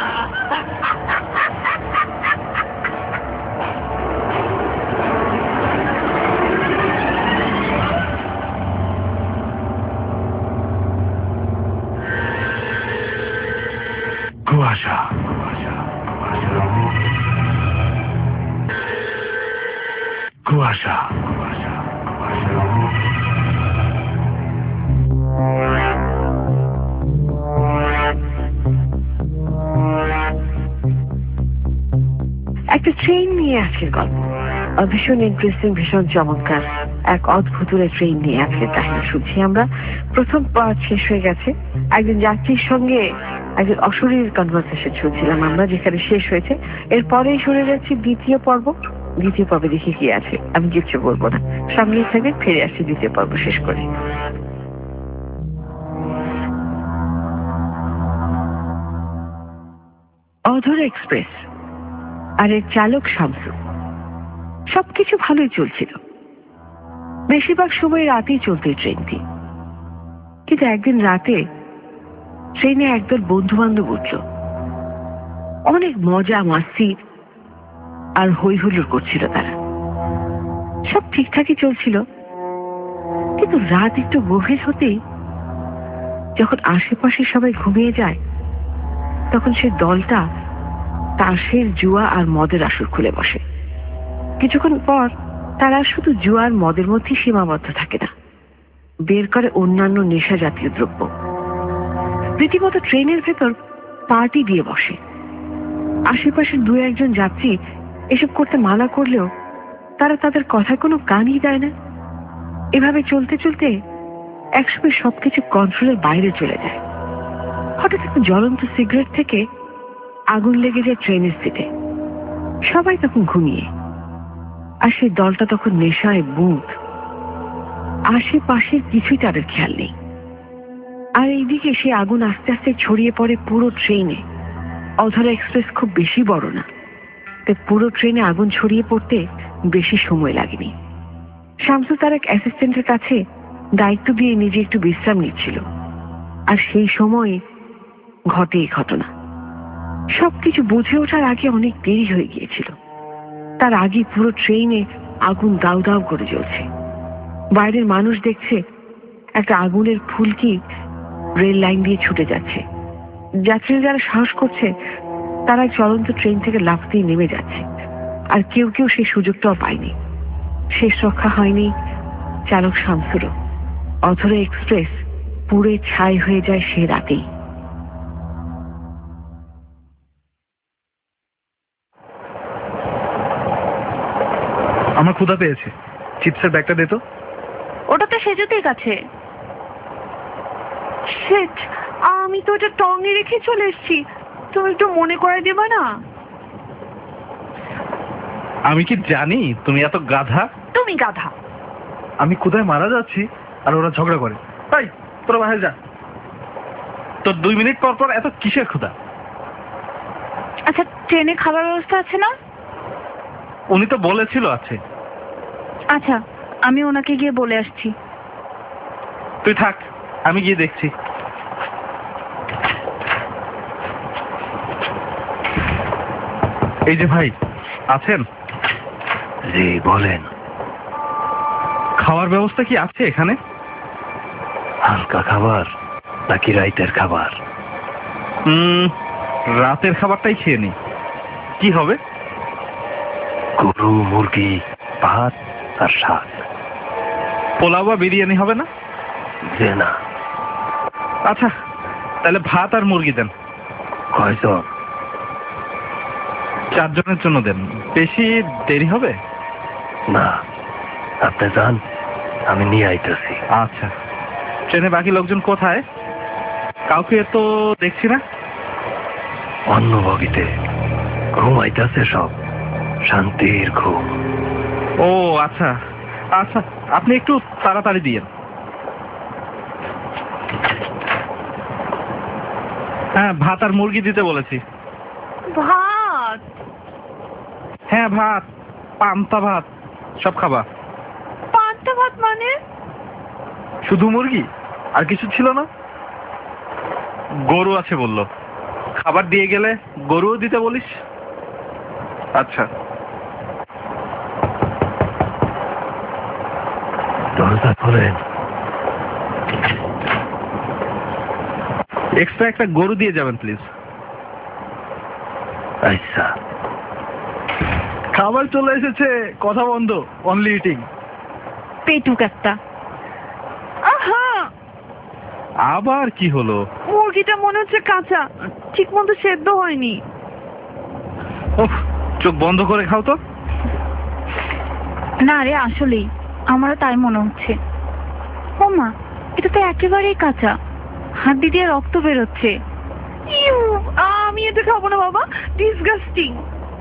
কুয়াশা, কুয়াশা, কুয়াশা, একটা ট্রেন নিয়ে আজকের গল্প, ভীষণ ইন্টারেস্টিং, ভীষণ চমৎকার। এক অদ্ভুতুরে ট্রেন নিয়ে আজকের কাহিনী শুনছি আমরা। প্রথম পার্ট শেষ হয়ে গেছে, একজন যাত্রীর সঙ্গে একজন অশরীর কনভারসেশন শুনছিলাম আমরা, যেখানে শেষ হয়েছে। এরপরেই শুনে যাচ্ছি দ্বিতীয় পর্ব। দ্বিতীয় পর্বে দেখি কি আছে, আমি কিছু বলবো না, সামনে থেকে ফিরে আসছি দ্বিতীয় পর্ব শেষ করে। অধরা এক্সপ্রেস আর এর চালক শামসু। সবকিছু ভালোই চলছিল, বেশিরভাগ সময় রাতেই চলতো ট্রেনটি। কিন্তু একদিন রাতে ট্রেনে একদল বন্ধু বান্ধব উঠল। অনেক মজা মাস্তি আর হই হুল্লোড় করছিল তারা। সব ঠিকঠাকই চলছিল, কিন্তু রাত একটু গভীর হতেই যখন আশেপাশে সবাই ঘুমিয়ে যায়, তখন সে দলটা তাসের, জুয়া আর মদের আসর খুলে বসে। কিছুক্ষণ পর তারা শুধু জুয়া আর মদের মধ্যে সীমাবদ্ধ থাকে না, বের করে অন্যান্য নেশা জাতীয় দ্রব্য। রীতিমতো ট্রেনের ভেতর পার্টি দিয়ে বসে। আশেপাশের দু একজন যাত্রী এসব করতে মানা করলেও তারা তাদের কথায় কোনো কানই দেয় না। এভাবে চলতে চলতে একসময় সবকিছু কন্ট্রোলের বাইরে চলে যায়। হঠাৎ একটা জ্বলন্ত সিগারেট থেকে আগুন লেগে যায় ট্রেনের সিটে। সবাই তখন ঘুমিয়ে, আর সেই দলটা তখন নেশায় বুঁদ। আশেপাশের কিছুই তাদের খেয়াল নেই। আর এইদিকে সে আগুন আস্তে আস্তে ছড়িয়ে পড়ে পুরো ট্রেনে। অধরা এক্সপ্রেস খুব বেশি বড় না, তাই পুরো ট্রেনে আগুন ছড়িয়ে পড়তে বেশি সময় লাগেনি। শামসু তার এক অ্যাসিস্ট্যান্টের কাছে দায়িত্ব দিয়ে নিজে একটু বিশ্রাম নিচ্ছিল, আর সেই সময় ঘটে এই ঘটনা। সবকিছু বুঝে ওঠার আগে অনেক দেরি হয়ে গিয়েছিল। তার আগে পুরো ট্রেনে আগুন দাউ দাউ করে জ্বলছে। বাইরের মানুষ দেখছে একটা আগুনের ফুলকি রেল লাইন দিয়ে ছুটে যাচ্ছে। যাত্রীরা যারা সাহস করছে তারা চলন্ত ট্রেন থেকে লাফ দিয়ে নেমে যাচ্ছে, আর কেউ কেউ সেই সুযোগটাও পায়নি। শেষ রক্ষা হয়নি চালক শামসুরও। অধরা এক্সপ্রেস পুড়ে ছাই হয়ে যায় সে রাতেই। আমার ক্ষুধা পেয়েছে, চিপসের ব্যাগটা দে তো। ওটা তো সেজুতির কাছে। শিট, আমি তো ওটা টঙে রেখে চলে এসেছি, তুমি একটু মনে করে দেবা না? আমি কি জানি তুমি এত গাধা? তুমি গাধা। আমি ক্ষুধায় মারা যাচ্ছি আর ওরা ঝগড়া করে। তাই তোরা বাইরে যা। তোর দুই মিনিট পর পর এত কিসের ক্ষুধা? আচ্ছা, ট্রেনে খাবার ব্যবস্থা আছে না? উনি তো বলেছিল আছে। আচ্ছা, আমি ওনাকে গিয়ে বলে আসছি। তুই থাক, আমি গিয়ে দেখছি। এই যে ভাই, আছেন? জি বলেন। খাওয়ার ব্যবস্থা কি আছে এখানে? হালকা খাবার নাকি রাইতের খাবার? হুম, রাতের খাবারটাই খেয়ে নি। কি হবে? গরু, মুরগি, ভাত আর শাক। পোলাও বা বিরিয়ানি হবে না? যে না। আচ্ছা, তাহলে ভাত আর মুরগি দেন। কয়জন? চারজনের জন্য দেন। বেশি দেরি হবে না, আপনি যান, আমি নিয়ে আইতেছি। আচ্ছা। ট্রেনে বাকি লোকজন কোথায়? কাউকে তো দেখছি না। অন্য বগিতে ঘুমাইতেছে সব, শান্তির ঘুম। ও আচ্ছা আচ্ছা, আপনি একটু তাড়াতাড়ি দিয়েন। হ্যাঁ, ভাত আর মুরগি দিতে বলেছি। ভাত? হ্যাঁ ভাত, পান্তা ভাত, সব খাবা। পান্তা ভাত মানে? শুধু মুরগি, আর কিছু ছিল না? গরু আছে বললো। খাবার দিয়ে গেলে গরুও দিতে বলিস। আচ্ছা। দরজা খোলেন। এক্সট্রা একটা গরু দিয়ে যাবেন প্লিজ। আচ্ছা। খাবার চলে এসেছে, কথা বন্ধ, অনলি ইটিং। পেটুক একটা। আহা, আবার কি হলো? মুরগিটা মনে হচ্ছে কাঁচা, ঠিক মতো সেদ্ধ হয়নি। ওহ, চোখ বন্ধ করে খাও তো। না রে, আসলেই আমারও তাই মনে হচ্ছে। ও মা, এটা তো একেবারেই কাঁচা, হাড্ডি দিয়ে রক্ত বেরোচ্ছে। ইউ, আমি এটা খাবো না বাবা, ডিসগাস্টিং।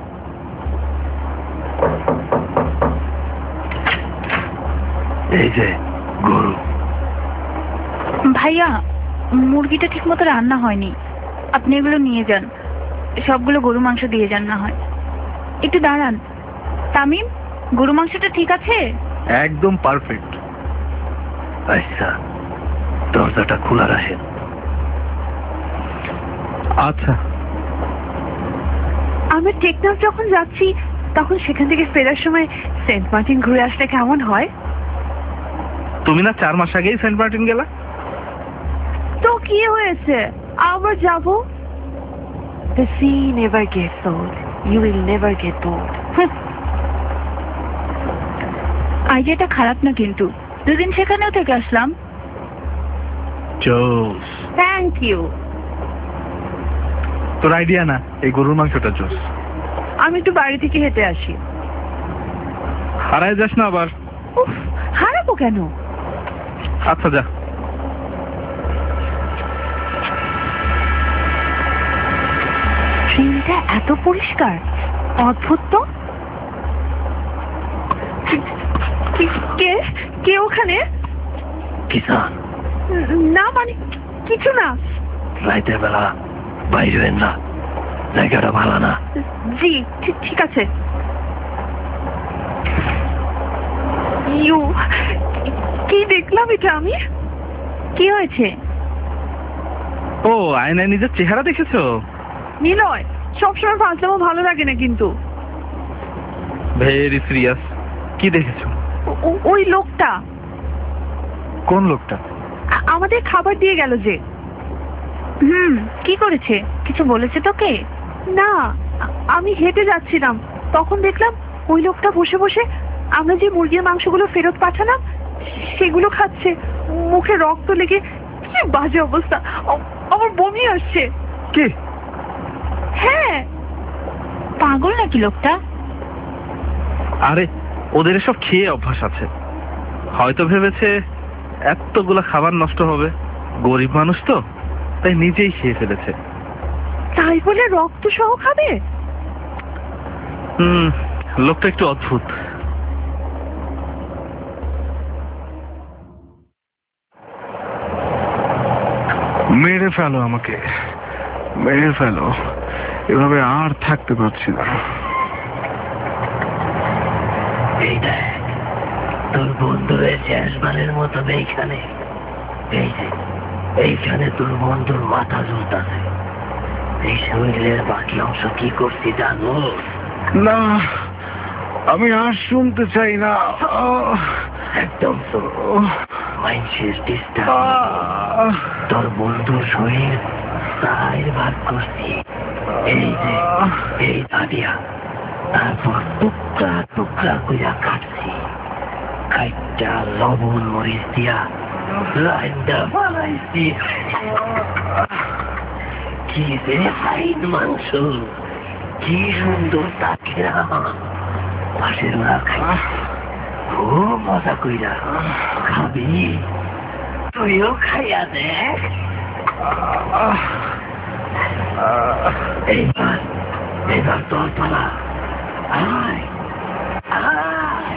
এই যে গরু। ভাইয়া, মুরগিটা ঠিক মতো রান্না হয়নি, আপনি এগুলো নিয়ে যান। সবগুলো গরু মাংস দিয়ে যান না হয়। একটু দাঁড়ান তামিম, গরু মাংসটা ঠিক আছে? একদম পারফেক্ট। আচ্ছা, দরজাটা খোলা রাখেন। আচ্ছা। আমরা টেকনাফ যখন যাচ্ছি তখন সেখান থেকে ফেরার সময় সেন্ট মার্টিন ঘুরে আসলে কেমন হয়? তুমি না চার মাস আগেই সেন্ট মার্টিন গেলা? তো কি হয়েছে, আবার যাবো। The sea never gets old. You will never get bored. আইডিয়াটা খারাপ না, কিন্তু দুদিন সেখানেও থেকে আসলাম। জোস। Thank you. তোর আইডিয়া না, এই গরুর মাংসটা জোস। আমি একটু বাড়ি থেকে হেঁটে আসি। হারায় যাস না আবার। উফ, হারাবো কেন? আচ্ছা যা। ট্রেনটা এত পরিষ্কার, অদ্ভুত তো। কে কে ওখানে? কিষান। না মানে কিছু না। রাইতের বেলা বাইরে হইন না, জায়গাটা ভালো না। জি ঠিক আছে। ইউ, কি দেখলাম এটা আমি? কি হয়েছে? ও, আয়নায় নিজের চেহারা দেখেছো? নিলয়, সবসময় ফাঁসলামো ভালো লাগে না কিন্তু। Very serious. কি দেখেছো? ও- ওই লোকটা। কোন লোকটা? আ- আমাদের খাবার দিয়ে গেল যে। হুম, কি করেছে? কিছু বলেছে তোকে? না, আ- আমি হেঁটে যাচ্ছিলাম, তখন দেখলাম ওই লোকটা বসে বসে আমরা যে মুরগির মাংসগুলো ফেরত পাঠালাম সেগুলো খাচ্ছে। মুখে রক্ত লেগে কি বাজে অবস্থা, আ- আমার বমি আসছে। কি? হ্যাঁ। পাগল নাকি লোকটা? আরে, ওদের এসব খেয়ে অভ্যাস আছে। হয়তো ভেবেছে এতগুলা খাবার নষ্ট হবে, গরিব মানুষ তো, তাই নিজেই খেয়ে ফেলেছে। তাই বলে রক্ত সহ খাবে? হুম, লোকটা একটু অদ্ভুত। মেরে ফেলো আমাকে, মেরে ফেলো, এভাবে আর থাকতে পারছি না। এই দেখ, তোর বন্ধু রয়েছে শেষবারের মতো এইখানে। এই যে এইখানে তোর বন্ধুর মাথা ঝুলতাছে। এই শরীরের বাকি অংশ কি করছি জানো? না, আমি আর শুনতে চাই না। আহ, একদম তো মাইন্ডের ডিস্টার্ব। আহ, তোর বন্ধুর শরীর চার ভাগ করছি। এই যে এই দাদিয়া, তারপর টুকরা টুকরা কইরা কাটছি। কাইটা লবণ মরিচ দিয়া রাইন্দা বানাইছি। কি যে ফাইন মাংস, কি সুন্দর তা খেলাম। পাশের ওরা খাই খুব মজা কইরা। খাবি? তুইও খাইয়া দেখ। এইবার এইবার তোর পালা। আয় আয়।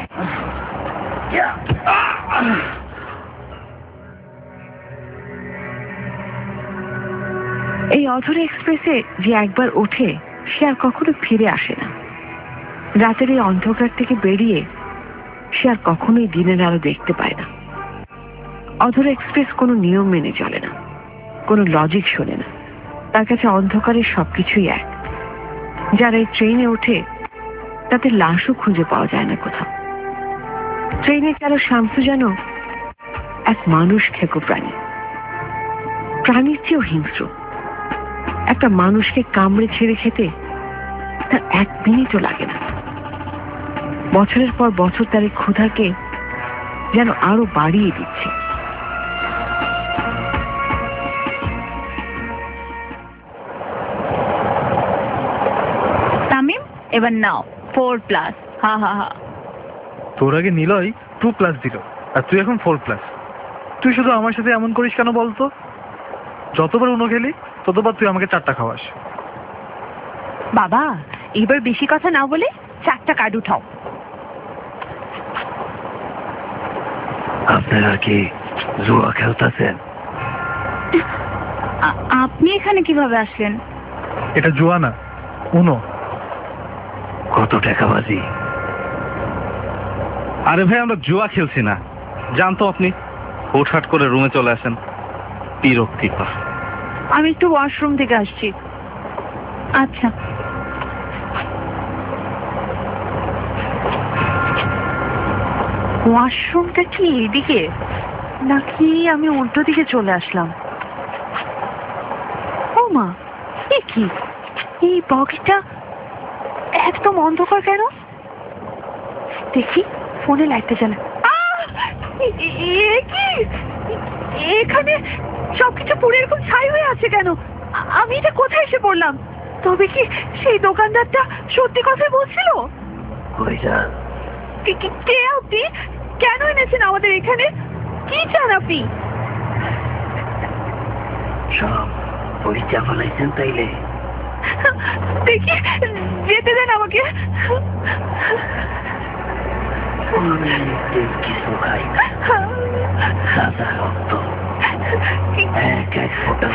এই অধরা এক্সপ্রেসে যে একবার ওঠে সে আর কখনো ফিরে আসে না। রাতের এই অন্ধকার থেকে বেরিয়ে সে আর কখনোই দিনের আলো দেখতে পায় না। অধরা এক্সপ্রেস কোনো নিয়ম মেনে চলে না, কোনো লজিক শোনে না। তার কাছে অন্ধকারের সবকিছুই এক। যারা এই ট্রেনে ওঠে তাদের লাশও খুঁজে পাওয়া যায় না কোথাও। ট্রেনে চালক শামসু যেন এক মানুষ খেকো প্রাণী, প্রাণীর চেয়েও হিংস্র। একটা মানুষকে কামড়ে ছেড়ে খেতে তার এক মিনিটও লাগে না। বছরের পর বছর তার এই ক্ষুধাকে যেন আরো বাড়িয়ে দিচ্ছে। তামিম, এবার নাও ফোর প্লাস। হা হা হা। তোর আগে নিলয় টু প্লাস দিল আর তুই এখন ফোর প্লাস। তুই শুধু আমার সাথে এমন করিস কেন বলতো? যতবার উনো খেলি ততবার তুই আমাকে চারটা খাওয়াস। বাবা এবার বেশি কথা না বলে চারটা কার্ড উঠাও। আপনারা কি জুয়া খেলতেছেন? আপনি এখানে কিভাবে আসলেন? এটা জুয়া না, উনো। কত টাকা বাজি? আরে ভাই আমরা জুয়া খেলছি না, জানতো আপনি হুটহাট করে রুমে চলে আসেন, বিরক্তিকর। আমি একটু ওয়াশরুম থেকে আসছি। আচ্ছা ওয়াশরুমটা কি এদিকে নাকি আমি উল্টো দিকে চলে আসলাম? ও মা, এ কি, এই বগিটা একদম অন্ধকার কেন? দেখি ফোনে লাইটটা জ্বালা। এখানে সবকিছু পুরো এরকম ছাই হয়ে আছে কেন? আমি এটা কোথায় এসে পড়লাম? তবে কি সেই দোকানদারটা সত্যি কথাই বলছিল? কে আপনি? কেন এনেছেন আমাদের এখানে? কি চান আপনি? সব পরিচা ফলাইছেন তাইলে? দেখি যেতে দেন আমাকে। কিছু খাই সাদা রক্ত এক এক ফোঁটা।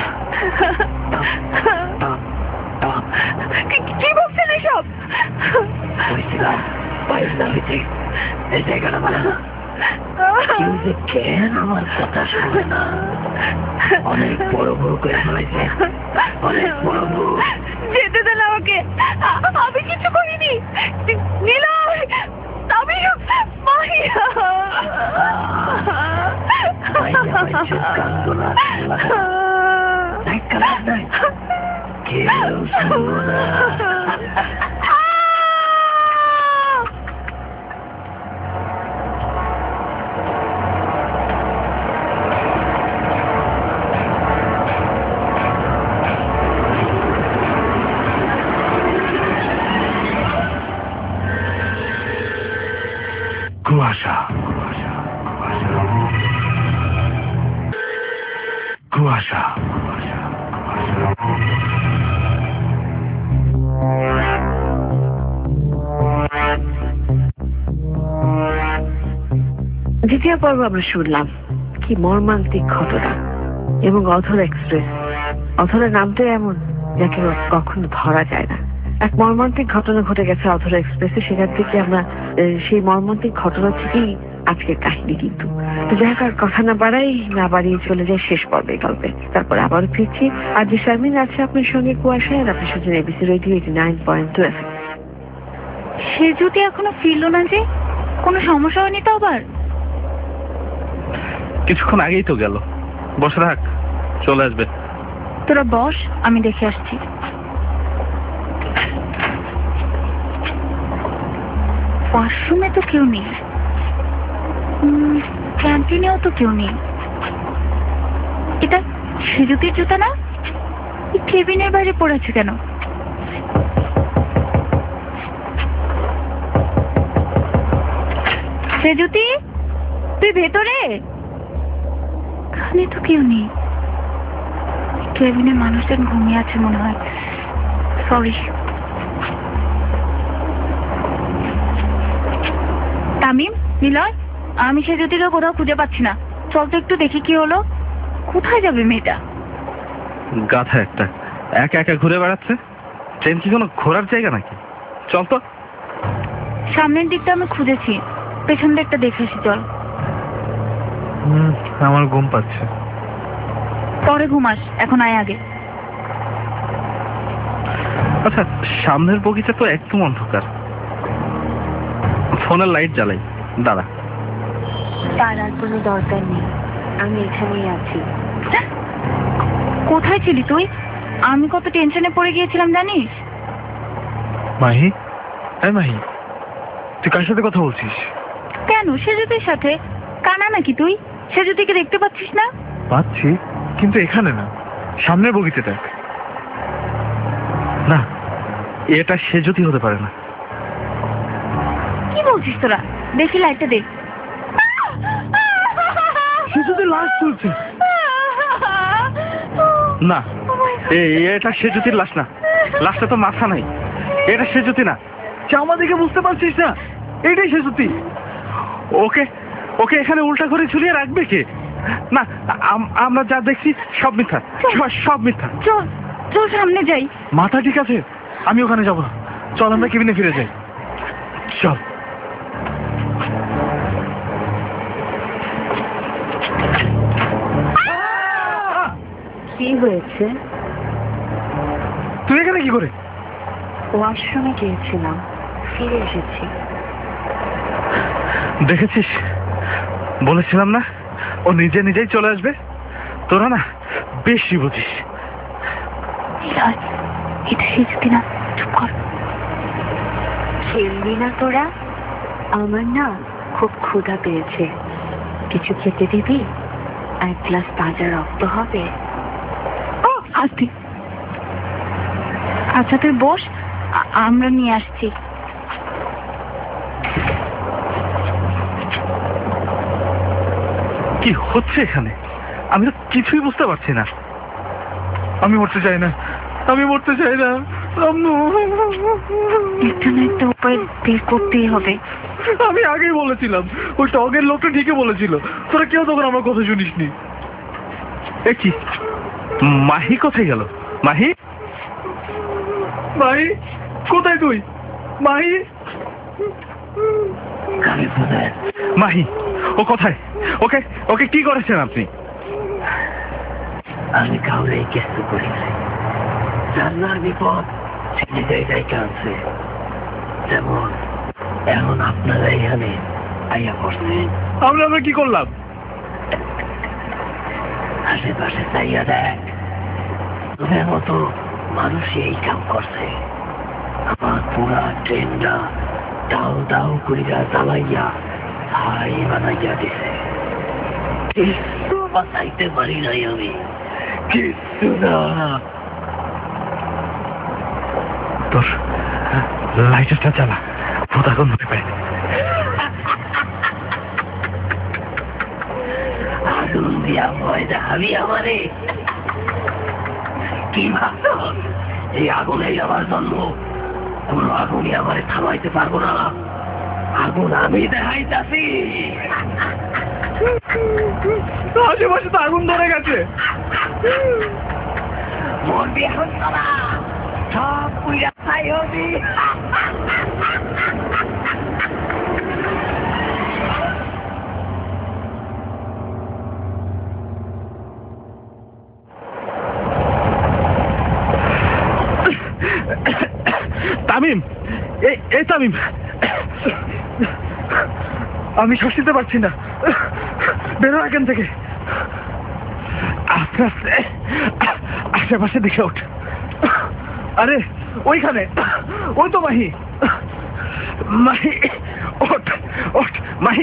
কি বলছেন এসব? বলছিলাম বাইশ নামিতে এই জায়গাটা ভালো না। কেউ যে কেন আমার কথা শুনে না? অনেক বড় বড় করে ফেলাইছে, অনেক বড় বড়। যেতে দেন আমাকে, আমি কিছু করিনি। নিলয়, আমি মাহিয়া। কেউ শুনো না। কুয়াশা, কুয়াশা, দ্বিতীয় পর্ব আমরা শুনলাম কি মর্মান্তিক ঘটনা এবং অধরা এক্সপ্রেস। অধরা নামটাই এমন যাকে কখনো ধরা যায় না। এক মর্মান্তিক ঘটনা ঘটে গেছে অধরা এক্সপ্রেসে, সেখান থেকে আমরা সেই মর্মান্তিক ঘটনা থেকেই আজকের কাহিনী। কিন্তু যাই হোক, আর কথা না বাড়াই না বাড়িয়ে চলে যায় শেষ পর্বে গল্পে। তারপর আবার ফিরছি। আর যে শারমিন আছে আপনার সঙ্গে কুয়াশায়, আর আপনার সাথে ABC radio eighty nine point two F. সে যদি এখনো ফিরলো না যে, কোনো সমস্যা হয়নি তো আবার? কিছুক্ষণ আগেই তো গেল, বসে থাক, চলে আসবে। তোরা বস, আমি দেখে আসছি। ওয়াশরুমে তো কেউ নেই, ক্যান্টিনেও তো কেউ নেই। এটা সেজুতির জুতা না? এই কেবিনের বাইরে পড়েছে কেন? সেজুতি, তুই ভেতরে? এখানে তো কেউ নেই। কেবিনে মানুষজন ঘুমিয়ে আছে মনে হয়। সরি। তামিম, নিলয়, আমি সেজুতিকে কোথাও খুঁজে পাচ্ছি না। চল তো একটু দেখি কি হলো। কোথায় যাবে মেয়েটা? গাধা একটা, একা একা ঘুরে বেড়াচ্ছে। ট্রেন কি কোনো ঘোরার জায়গা নাকি? চল তো। সামনের দিকটা আমি খুঁজেছি, পেছন দিকটা দেখে আসি। চল। আমার ঘুম পাচ্ছে। পরে ঘুমাস, এখন আয় আগে। আচ্ছা, সামনের বগিচা তো একদম অন্ধকার। ফোনের লাইট জ্বালাই, দাঁড়া। তার আর কোনো দরকার নেই, আমি এখানেই আছি। কোথায় ছিলি তুই? আমি কত টেনশনে পড়ে গিয়েছিলাম জানিস? মাহি, হ্যাঁ মাহি, তুই কার সাথে কথা বলছিস? কেন, সেজুতির সাথে। কানা নাকি তুই? সেজুতিকে দেখতে পাচ্ছিস না? পাচ্ছি, কিন্তু এখানে না, সামনের বগিতে দেখ। না, এটা সেজুতি হতে পারে না। কি বলছিস তোরা? দেখি লাইটটা দেখ। যদি লাশ তুলছে। না, এটা সে জ্যোতির লাশ না, লাশটা তো মাথা নাই, এটা সে জ্যোতি না। চামা দেখে বুঝতে পারছিস না এটাই সে জ্যোতি? ওকে ওকে এখানে উল্টা করে ঝুলিয়ে রাখবে কে? না, আমরা যা দেখছি সব মিথ্যা, সব মিথ্যা। চল চল সামনে যাই। মাথা ঠিক আছে, আমি ওখানে যাবো না। চল আমরা কেবিনে ফিরে যাই, চল। কি হয়েছে? তুই এখানে কি করে? ওয়াশরুমে গিয়েছিলাম, ফিরে এসেছি। দেখেছিস, বলেছিলাম না ও নিজে নিজেই চলে আসবে। তোরা না বেশি বুঝিস। এটা সে জ্যোতি না, চুপ কর। খেলবি না তোরা? আমার না খুব ক্ষুধা পেয়েছে, কিছু খেতে দিবি? এক গ্লাস তাজা রক্ত হবে। আস্তে, আচ্ছা তুই বস, আমরা নিয়ে আসছি। কি হচ্ছে এখানে? আমি তো কিছুই বুঝতে পারছি না। আমি মরতে চাই না, আমি মরতে চাই না। একটা না একটা উপায় বের করতেই হবে। আমি আগেই বলেছিলাম, ওই টগের লোকটা ঠিকই বলেছিল, তোরা কেউ তখন আমার কথা শুনিসনি। এ কি, মাহি কোথায় গেল? মাহি, মাহি কোথায় তুই? মাহি, মাহি ও কোথায়? ওকে ওকে কি করেছেন আপনি? আমি কাউরে কিছু করি নাই, জান্নার বিপদ নিজেই যাইতে আছে। যেমন এখন আপনারা এখানে আইয়া পড়ছেন, আমরা আমরা কি করলাম? আশেপাশে চাইয়া দেখ, তোদের মতো মানুষই এই কাম করছে। আমার পুরা ট্রেনটা দাও দাও করিয়া জ্বালাইয়া হাই বানাইয়া দিছে। কিছু বাঁচাইতে পারি নাই আমি, কিছু না। তোর লাইটারটা জ্বালা, ভূত আগুন ধরে পায়। আগুন দিয়া ভয় দেখাবি আমারে? কি ভাবছ এই আগুনেই আমার জন্ম? কোন আগুনই আমারে থামাইতে পারবো না। আগুন আমি দেখাইতাছি। আশেপাশে তো আগুন ধরে গেছে। মরবি এখন তারা, সব পুইরা ছাই হবি। তামিম, এই তামিম, আমি শ্বাস নিতে পারছি না, বেরো এখান থেকে। আস্তে আস্তে আশেপাশে দেখে ওঠ। আরে ওইখানে, ওই তো মাহি। মাহি ওঠ, ওঠ মাহি।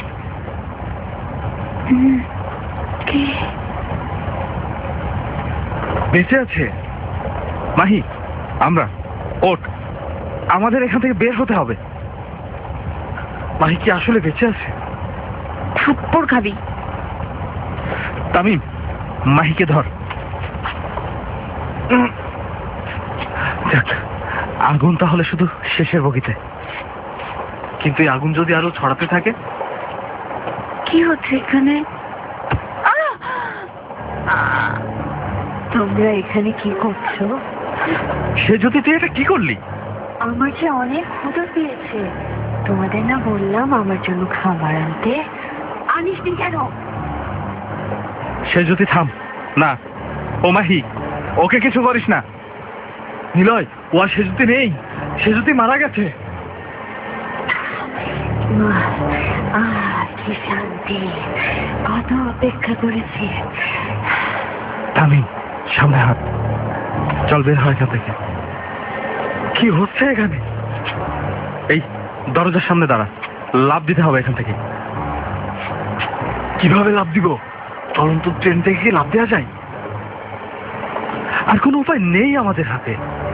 বেঁচে আছে মাহি। আমরা ওঠ, আমাদের এখান থেকে বের হতে হবে। মাহি কি আসলে বেঁচে আছে? থাপ্পড় খাবি। তামিম, মাহিকে ধর। যাক, আগুন তাহলে শুধু শেষের বগিতে। কিন্তু এই আগুন যদি আরো ছড়াতে থাকে? কি হচ্ছে এখানে? তোমরা এখানে কি করছো? সে যদি তুই এটা কি করলি? আমার যে অনেক ক্ষুধা পেয়েছে, তোমাদের না বললাম আমার জন্য খাবার আনতে? আনিসনি কেন? সে যদি থাম। না, ও মাহি, ওকে কিছু করিস না। নিলয়, ও আর সে যদি নেই, সে যদি মারা গেছে। আহ, কি শান্তি, কত অপেক্ষা করেছি। তামিম, সামনে হাত, চল বের হয় এখান থেকে। কি হচ্ছে এখানে? এই দরজার সামনে দাঁড়া, লাফ দিতে হবে এখান থেকে। কিভাবে লাফ দিব? চলন্ত ট্রেন থেকে কি লাফ দেওয়া যায়? আর কোনো উপায় নেই আমাদের হাতে।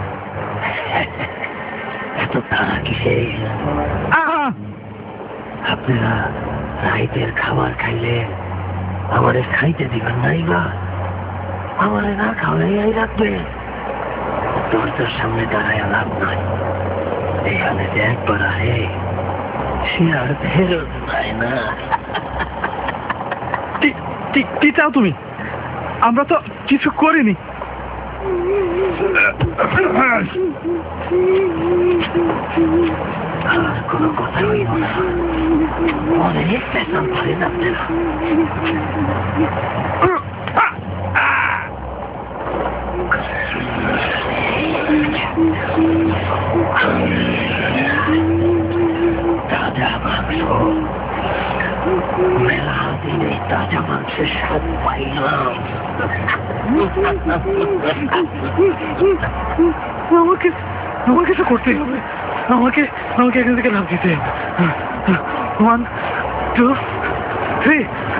এত তারা কিসে? আপনারা রাইতের খাবার খাইলে আমারে খাইতে দিবেন নাই বা আমারে না খাওয়াই রাখবে। দরজার সামনে দাঁড়ায় লাভ নাই, এখানে যে একবার আহে সে আর ফেরত যায় না। কি চাও তুমি? আমরা তো কিছু করিনি। আর কোনো কথা হইল না, অনেক পেছন ধরে যাচ্ছে না। তাজা মাংস, মেলা দিনে তাজা মাংসের স্বাদ পাইলাম। আমাকে আমাকে তো করতেই হবে, আমাকে আমাকে এখান থেকে লাভ দিতে হবে। One two three.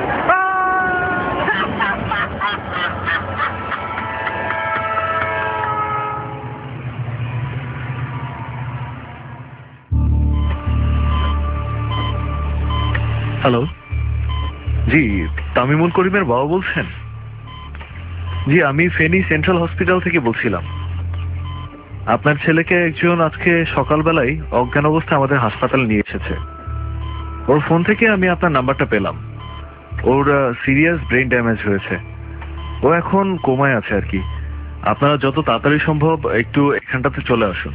হ্যালো, জি তামিমুল করিমের বাবা বলছেন? জি, আমি ফেনী সেন্ট্রাল হসপিটাল থেকে বলছিলাম। আপনার ছেলেকে একজন আজকে সকালবেলায় অজ্ঞান অবস্থায় আমাদের হাসপাতালে নিয়ে এসেছে। ওর ফোন থেকে আমি আপনার নাম্বারটা পেলাম। ওর সিরিয়াস ব্রেন ড্যামেজ হয়েছে, ও এখন কোমায় আছে আর কি। আপনারা যত তাড়াতাড়ি সম্ভব একটু এখানটাতে চলে আসুন।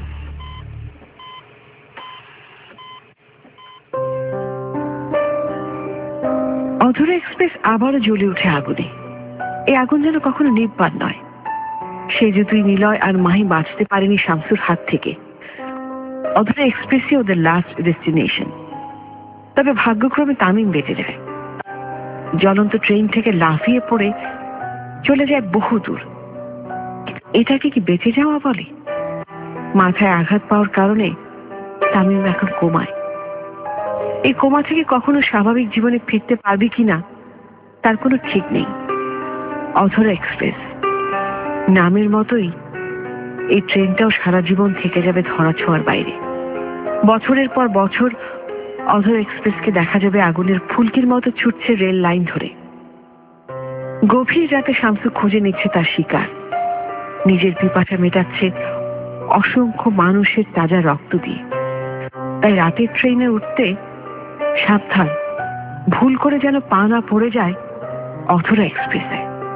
অধরা এক্সপ্রেস আবারও জ্বলে উঠে আগুনে। এই আগুন যেন কখনো নির্বাণ নয়। সে যতই নিলয় আর মাহি বাঁচতে পারেনি শামসুর হাত থেকে, অধরা এক্সপ্রেসই ওদের লাস্ট ডেস্টিনেশন। তবে ভাগ্যক্রমে তামিম বেঁচে যায়। জ্বলন্ত ট্রেন থেকে লাফিয়ে পড়ে চলে যায় বহু দূর। এটাকে কি বেঁচে যাওয়া বলে? মাথায় আঘাত পাওয়ার কারণে তামিম এখন কোমায়। এই কোমা থেকে কখনো স্বাভাবিক জীবনে ফিরতে পারবে কিনা তার কোনো ঠিক নেই। অধরা এক্সপ্রেস নামের মতোই এই ট্রেনটাও সারা জীবন থেকে যাবে ধরা ছোঁয়ার বাইরে। বছরের পর বছর অধরা এক্সপ্রেসকে দেখা যাবে আগুনের ফুলকির মতো ছুটছে রেল লাইন ধরে। গভীর রাতে শামসু খুঁজে নিচ্ছে তার শিকার, নিজের পিপাসা মেটাচ্ছে অসংখ্য মানুষের তাজা রক্ত দিয়ে। তাই রাতের ট্রেনে উঠতে সাবধান, ভুল করে যেন পা না পড়ে যায় অধরা এক্সপ্রেসে।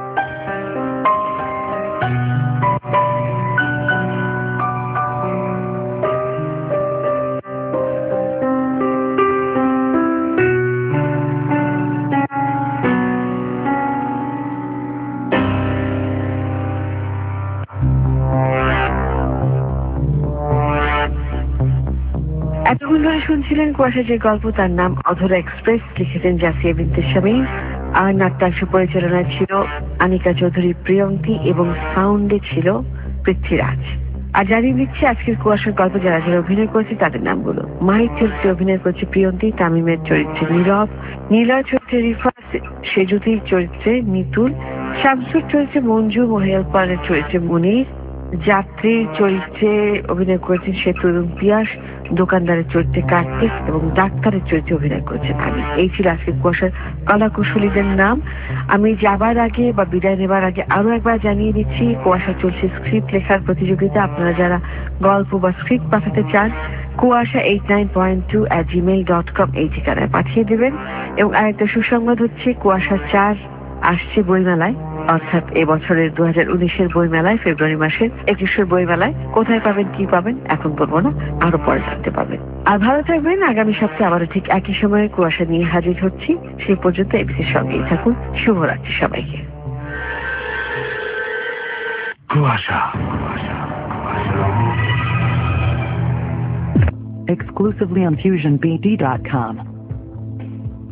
এতক্ষণ ধরে শুনছিলেন কুয়াশা যে গল্প, তার নাম অধরা এক্সপ্রেস। লিখেছেন জাসিয়া বিনতে শামীম, আর নাট্যাংশ পরিচালনায় ছিল আনিকা চৌধুরী প্রিয়ন্তী এবং সাউন্ডে ছিল পৃথ্বীরাজ। আর জানিয়ে দিচ্ছি আজকের কুয়াশার গল্প যারা যারা অভিনয় করেছে তাদের নামগুলো। মাহির চরিত্রে অভিনয় করেছে প্রিয়ন্তী, তামিমের চরিত্রে নীরব, নীলয় চরিত্রে রিফা, সেজুতির চরিত্রে নিতুল, শামসুর চরিত্রে মঞ্জু, মহিয়ালপাড়ের চরিত্রে মনির, যাত্রীর চরিত্রে অভিনয় করেছেন সেতু এবং পিয়াস, দোকানদারের চরিত্রে কার্তিক এবং ডাক্তারের চরিত্রে অভিনয় করেছেন আমি। এই ছিল আজকে কুয়াশার কলা কুশলীদের নাম। আমি যাবার আগে বা বিদায় নেবার আগে আরো একবার জানিয়ে দিচ্ছি, কুয়াশা চলছে স্ক্রিপ্ট লেখার প্রতিযোগিতা। আপনারা যারা গল্প বা স্ক্রিপ্ট পাঠাতে চান Kuasha eight nine point two at Gmail dot com এই ঠিকানায় পাঠিয়ে দেবেন। এবং আরেকটা সুসংবাদ হচ্ছে কুয়াশা চার আসছে বইমেলায়, অর্থাৎ এবছরের দু হাজার উনিশের বইমেলায়, ফেব্রুয়ারি মাসের একুশের বইমেলায়। কোথায় পাবেন কি পাবেন এখন বলবো না, আরো পরে জানতে পাবেন। আর ভালো থাকবেন। আগামী সপ্তাহে আবারও ঠিক একই সময়ে কুয়াশা নিয়ে হাজির হচ্ছি। সেই পর্যন্ত এবিসির সঙ্গেই থাকুন। শুভরাত্রি সবাইকে। কুয়াশা কুয়াশা কুয়াশা Exclusively on fusion b d dot com.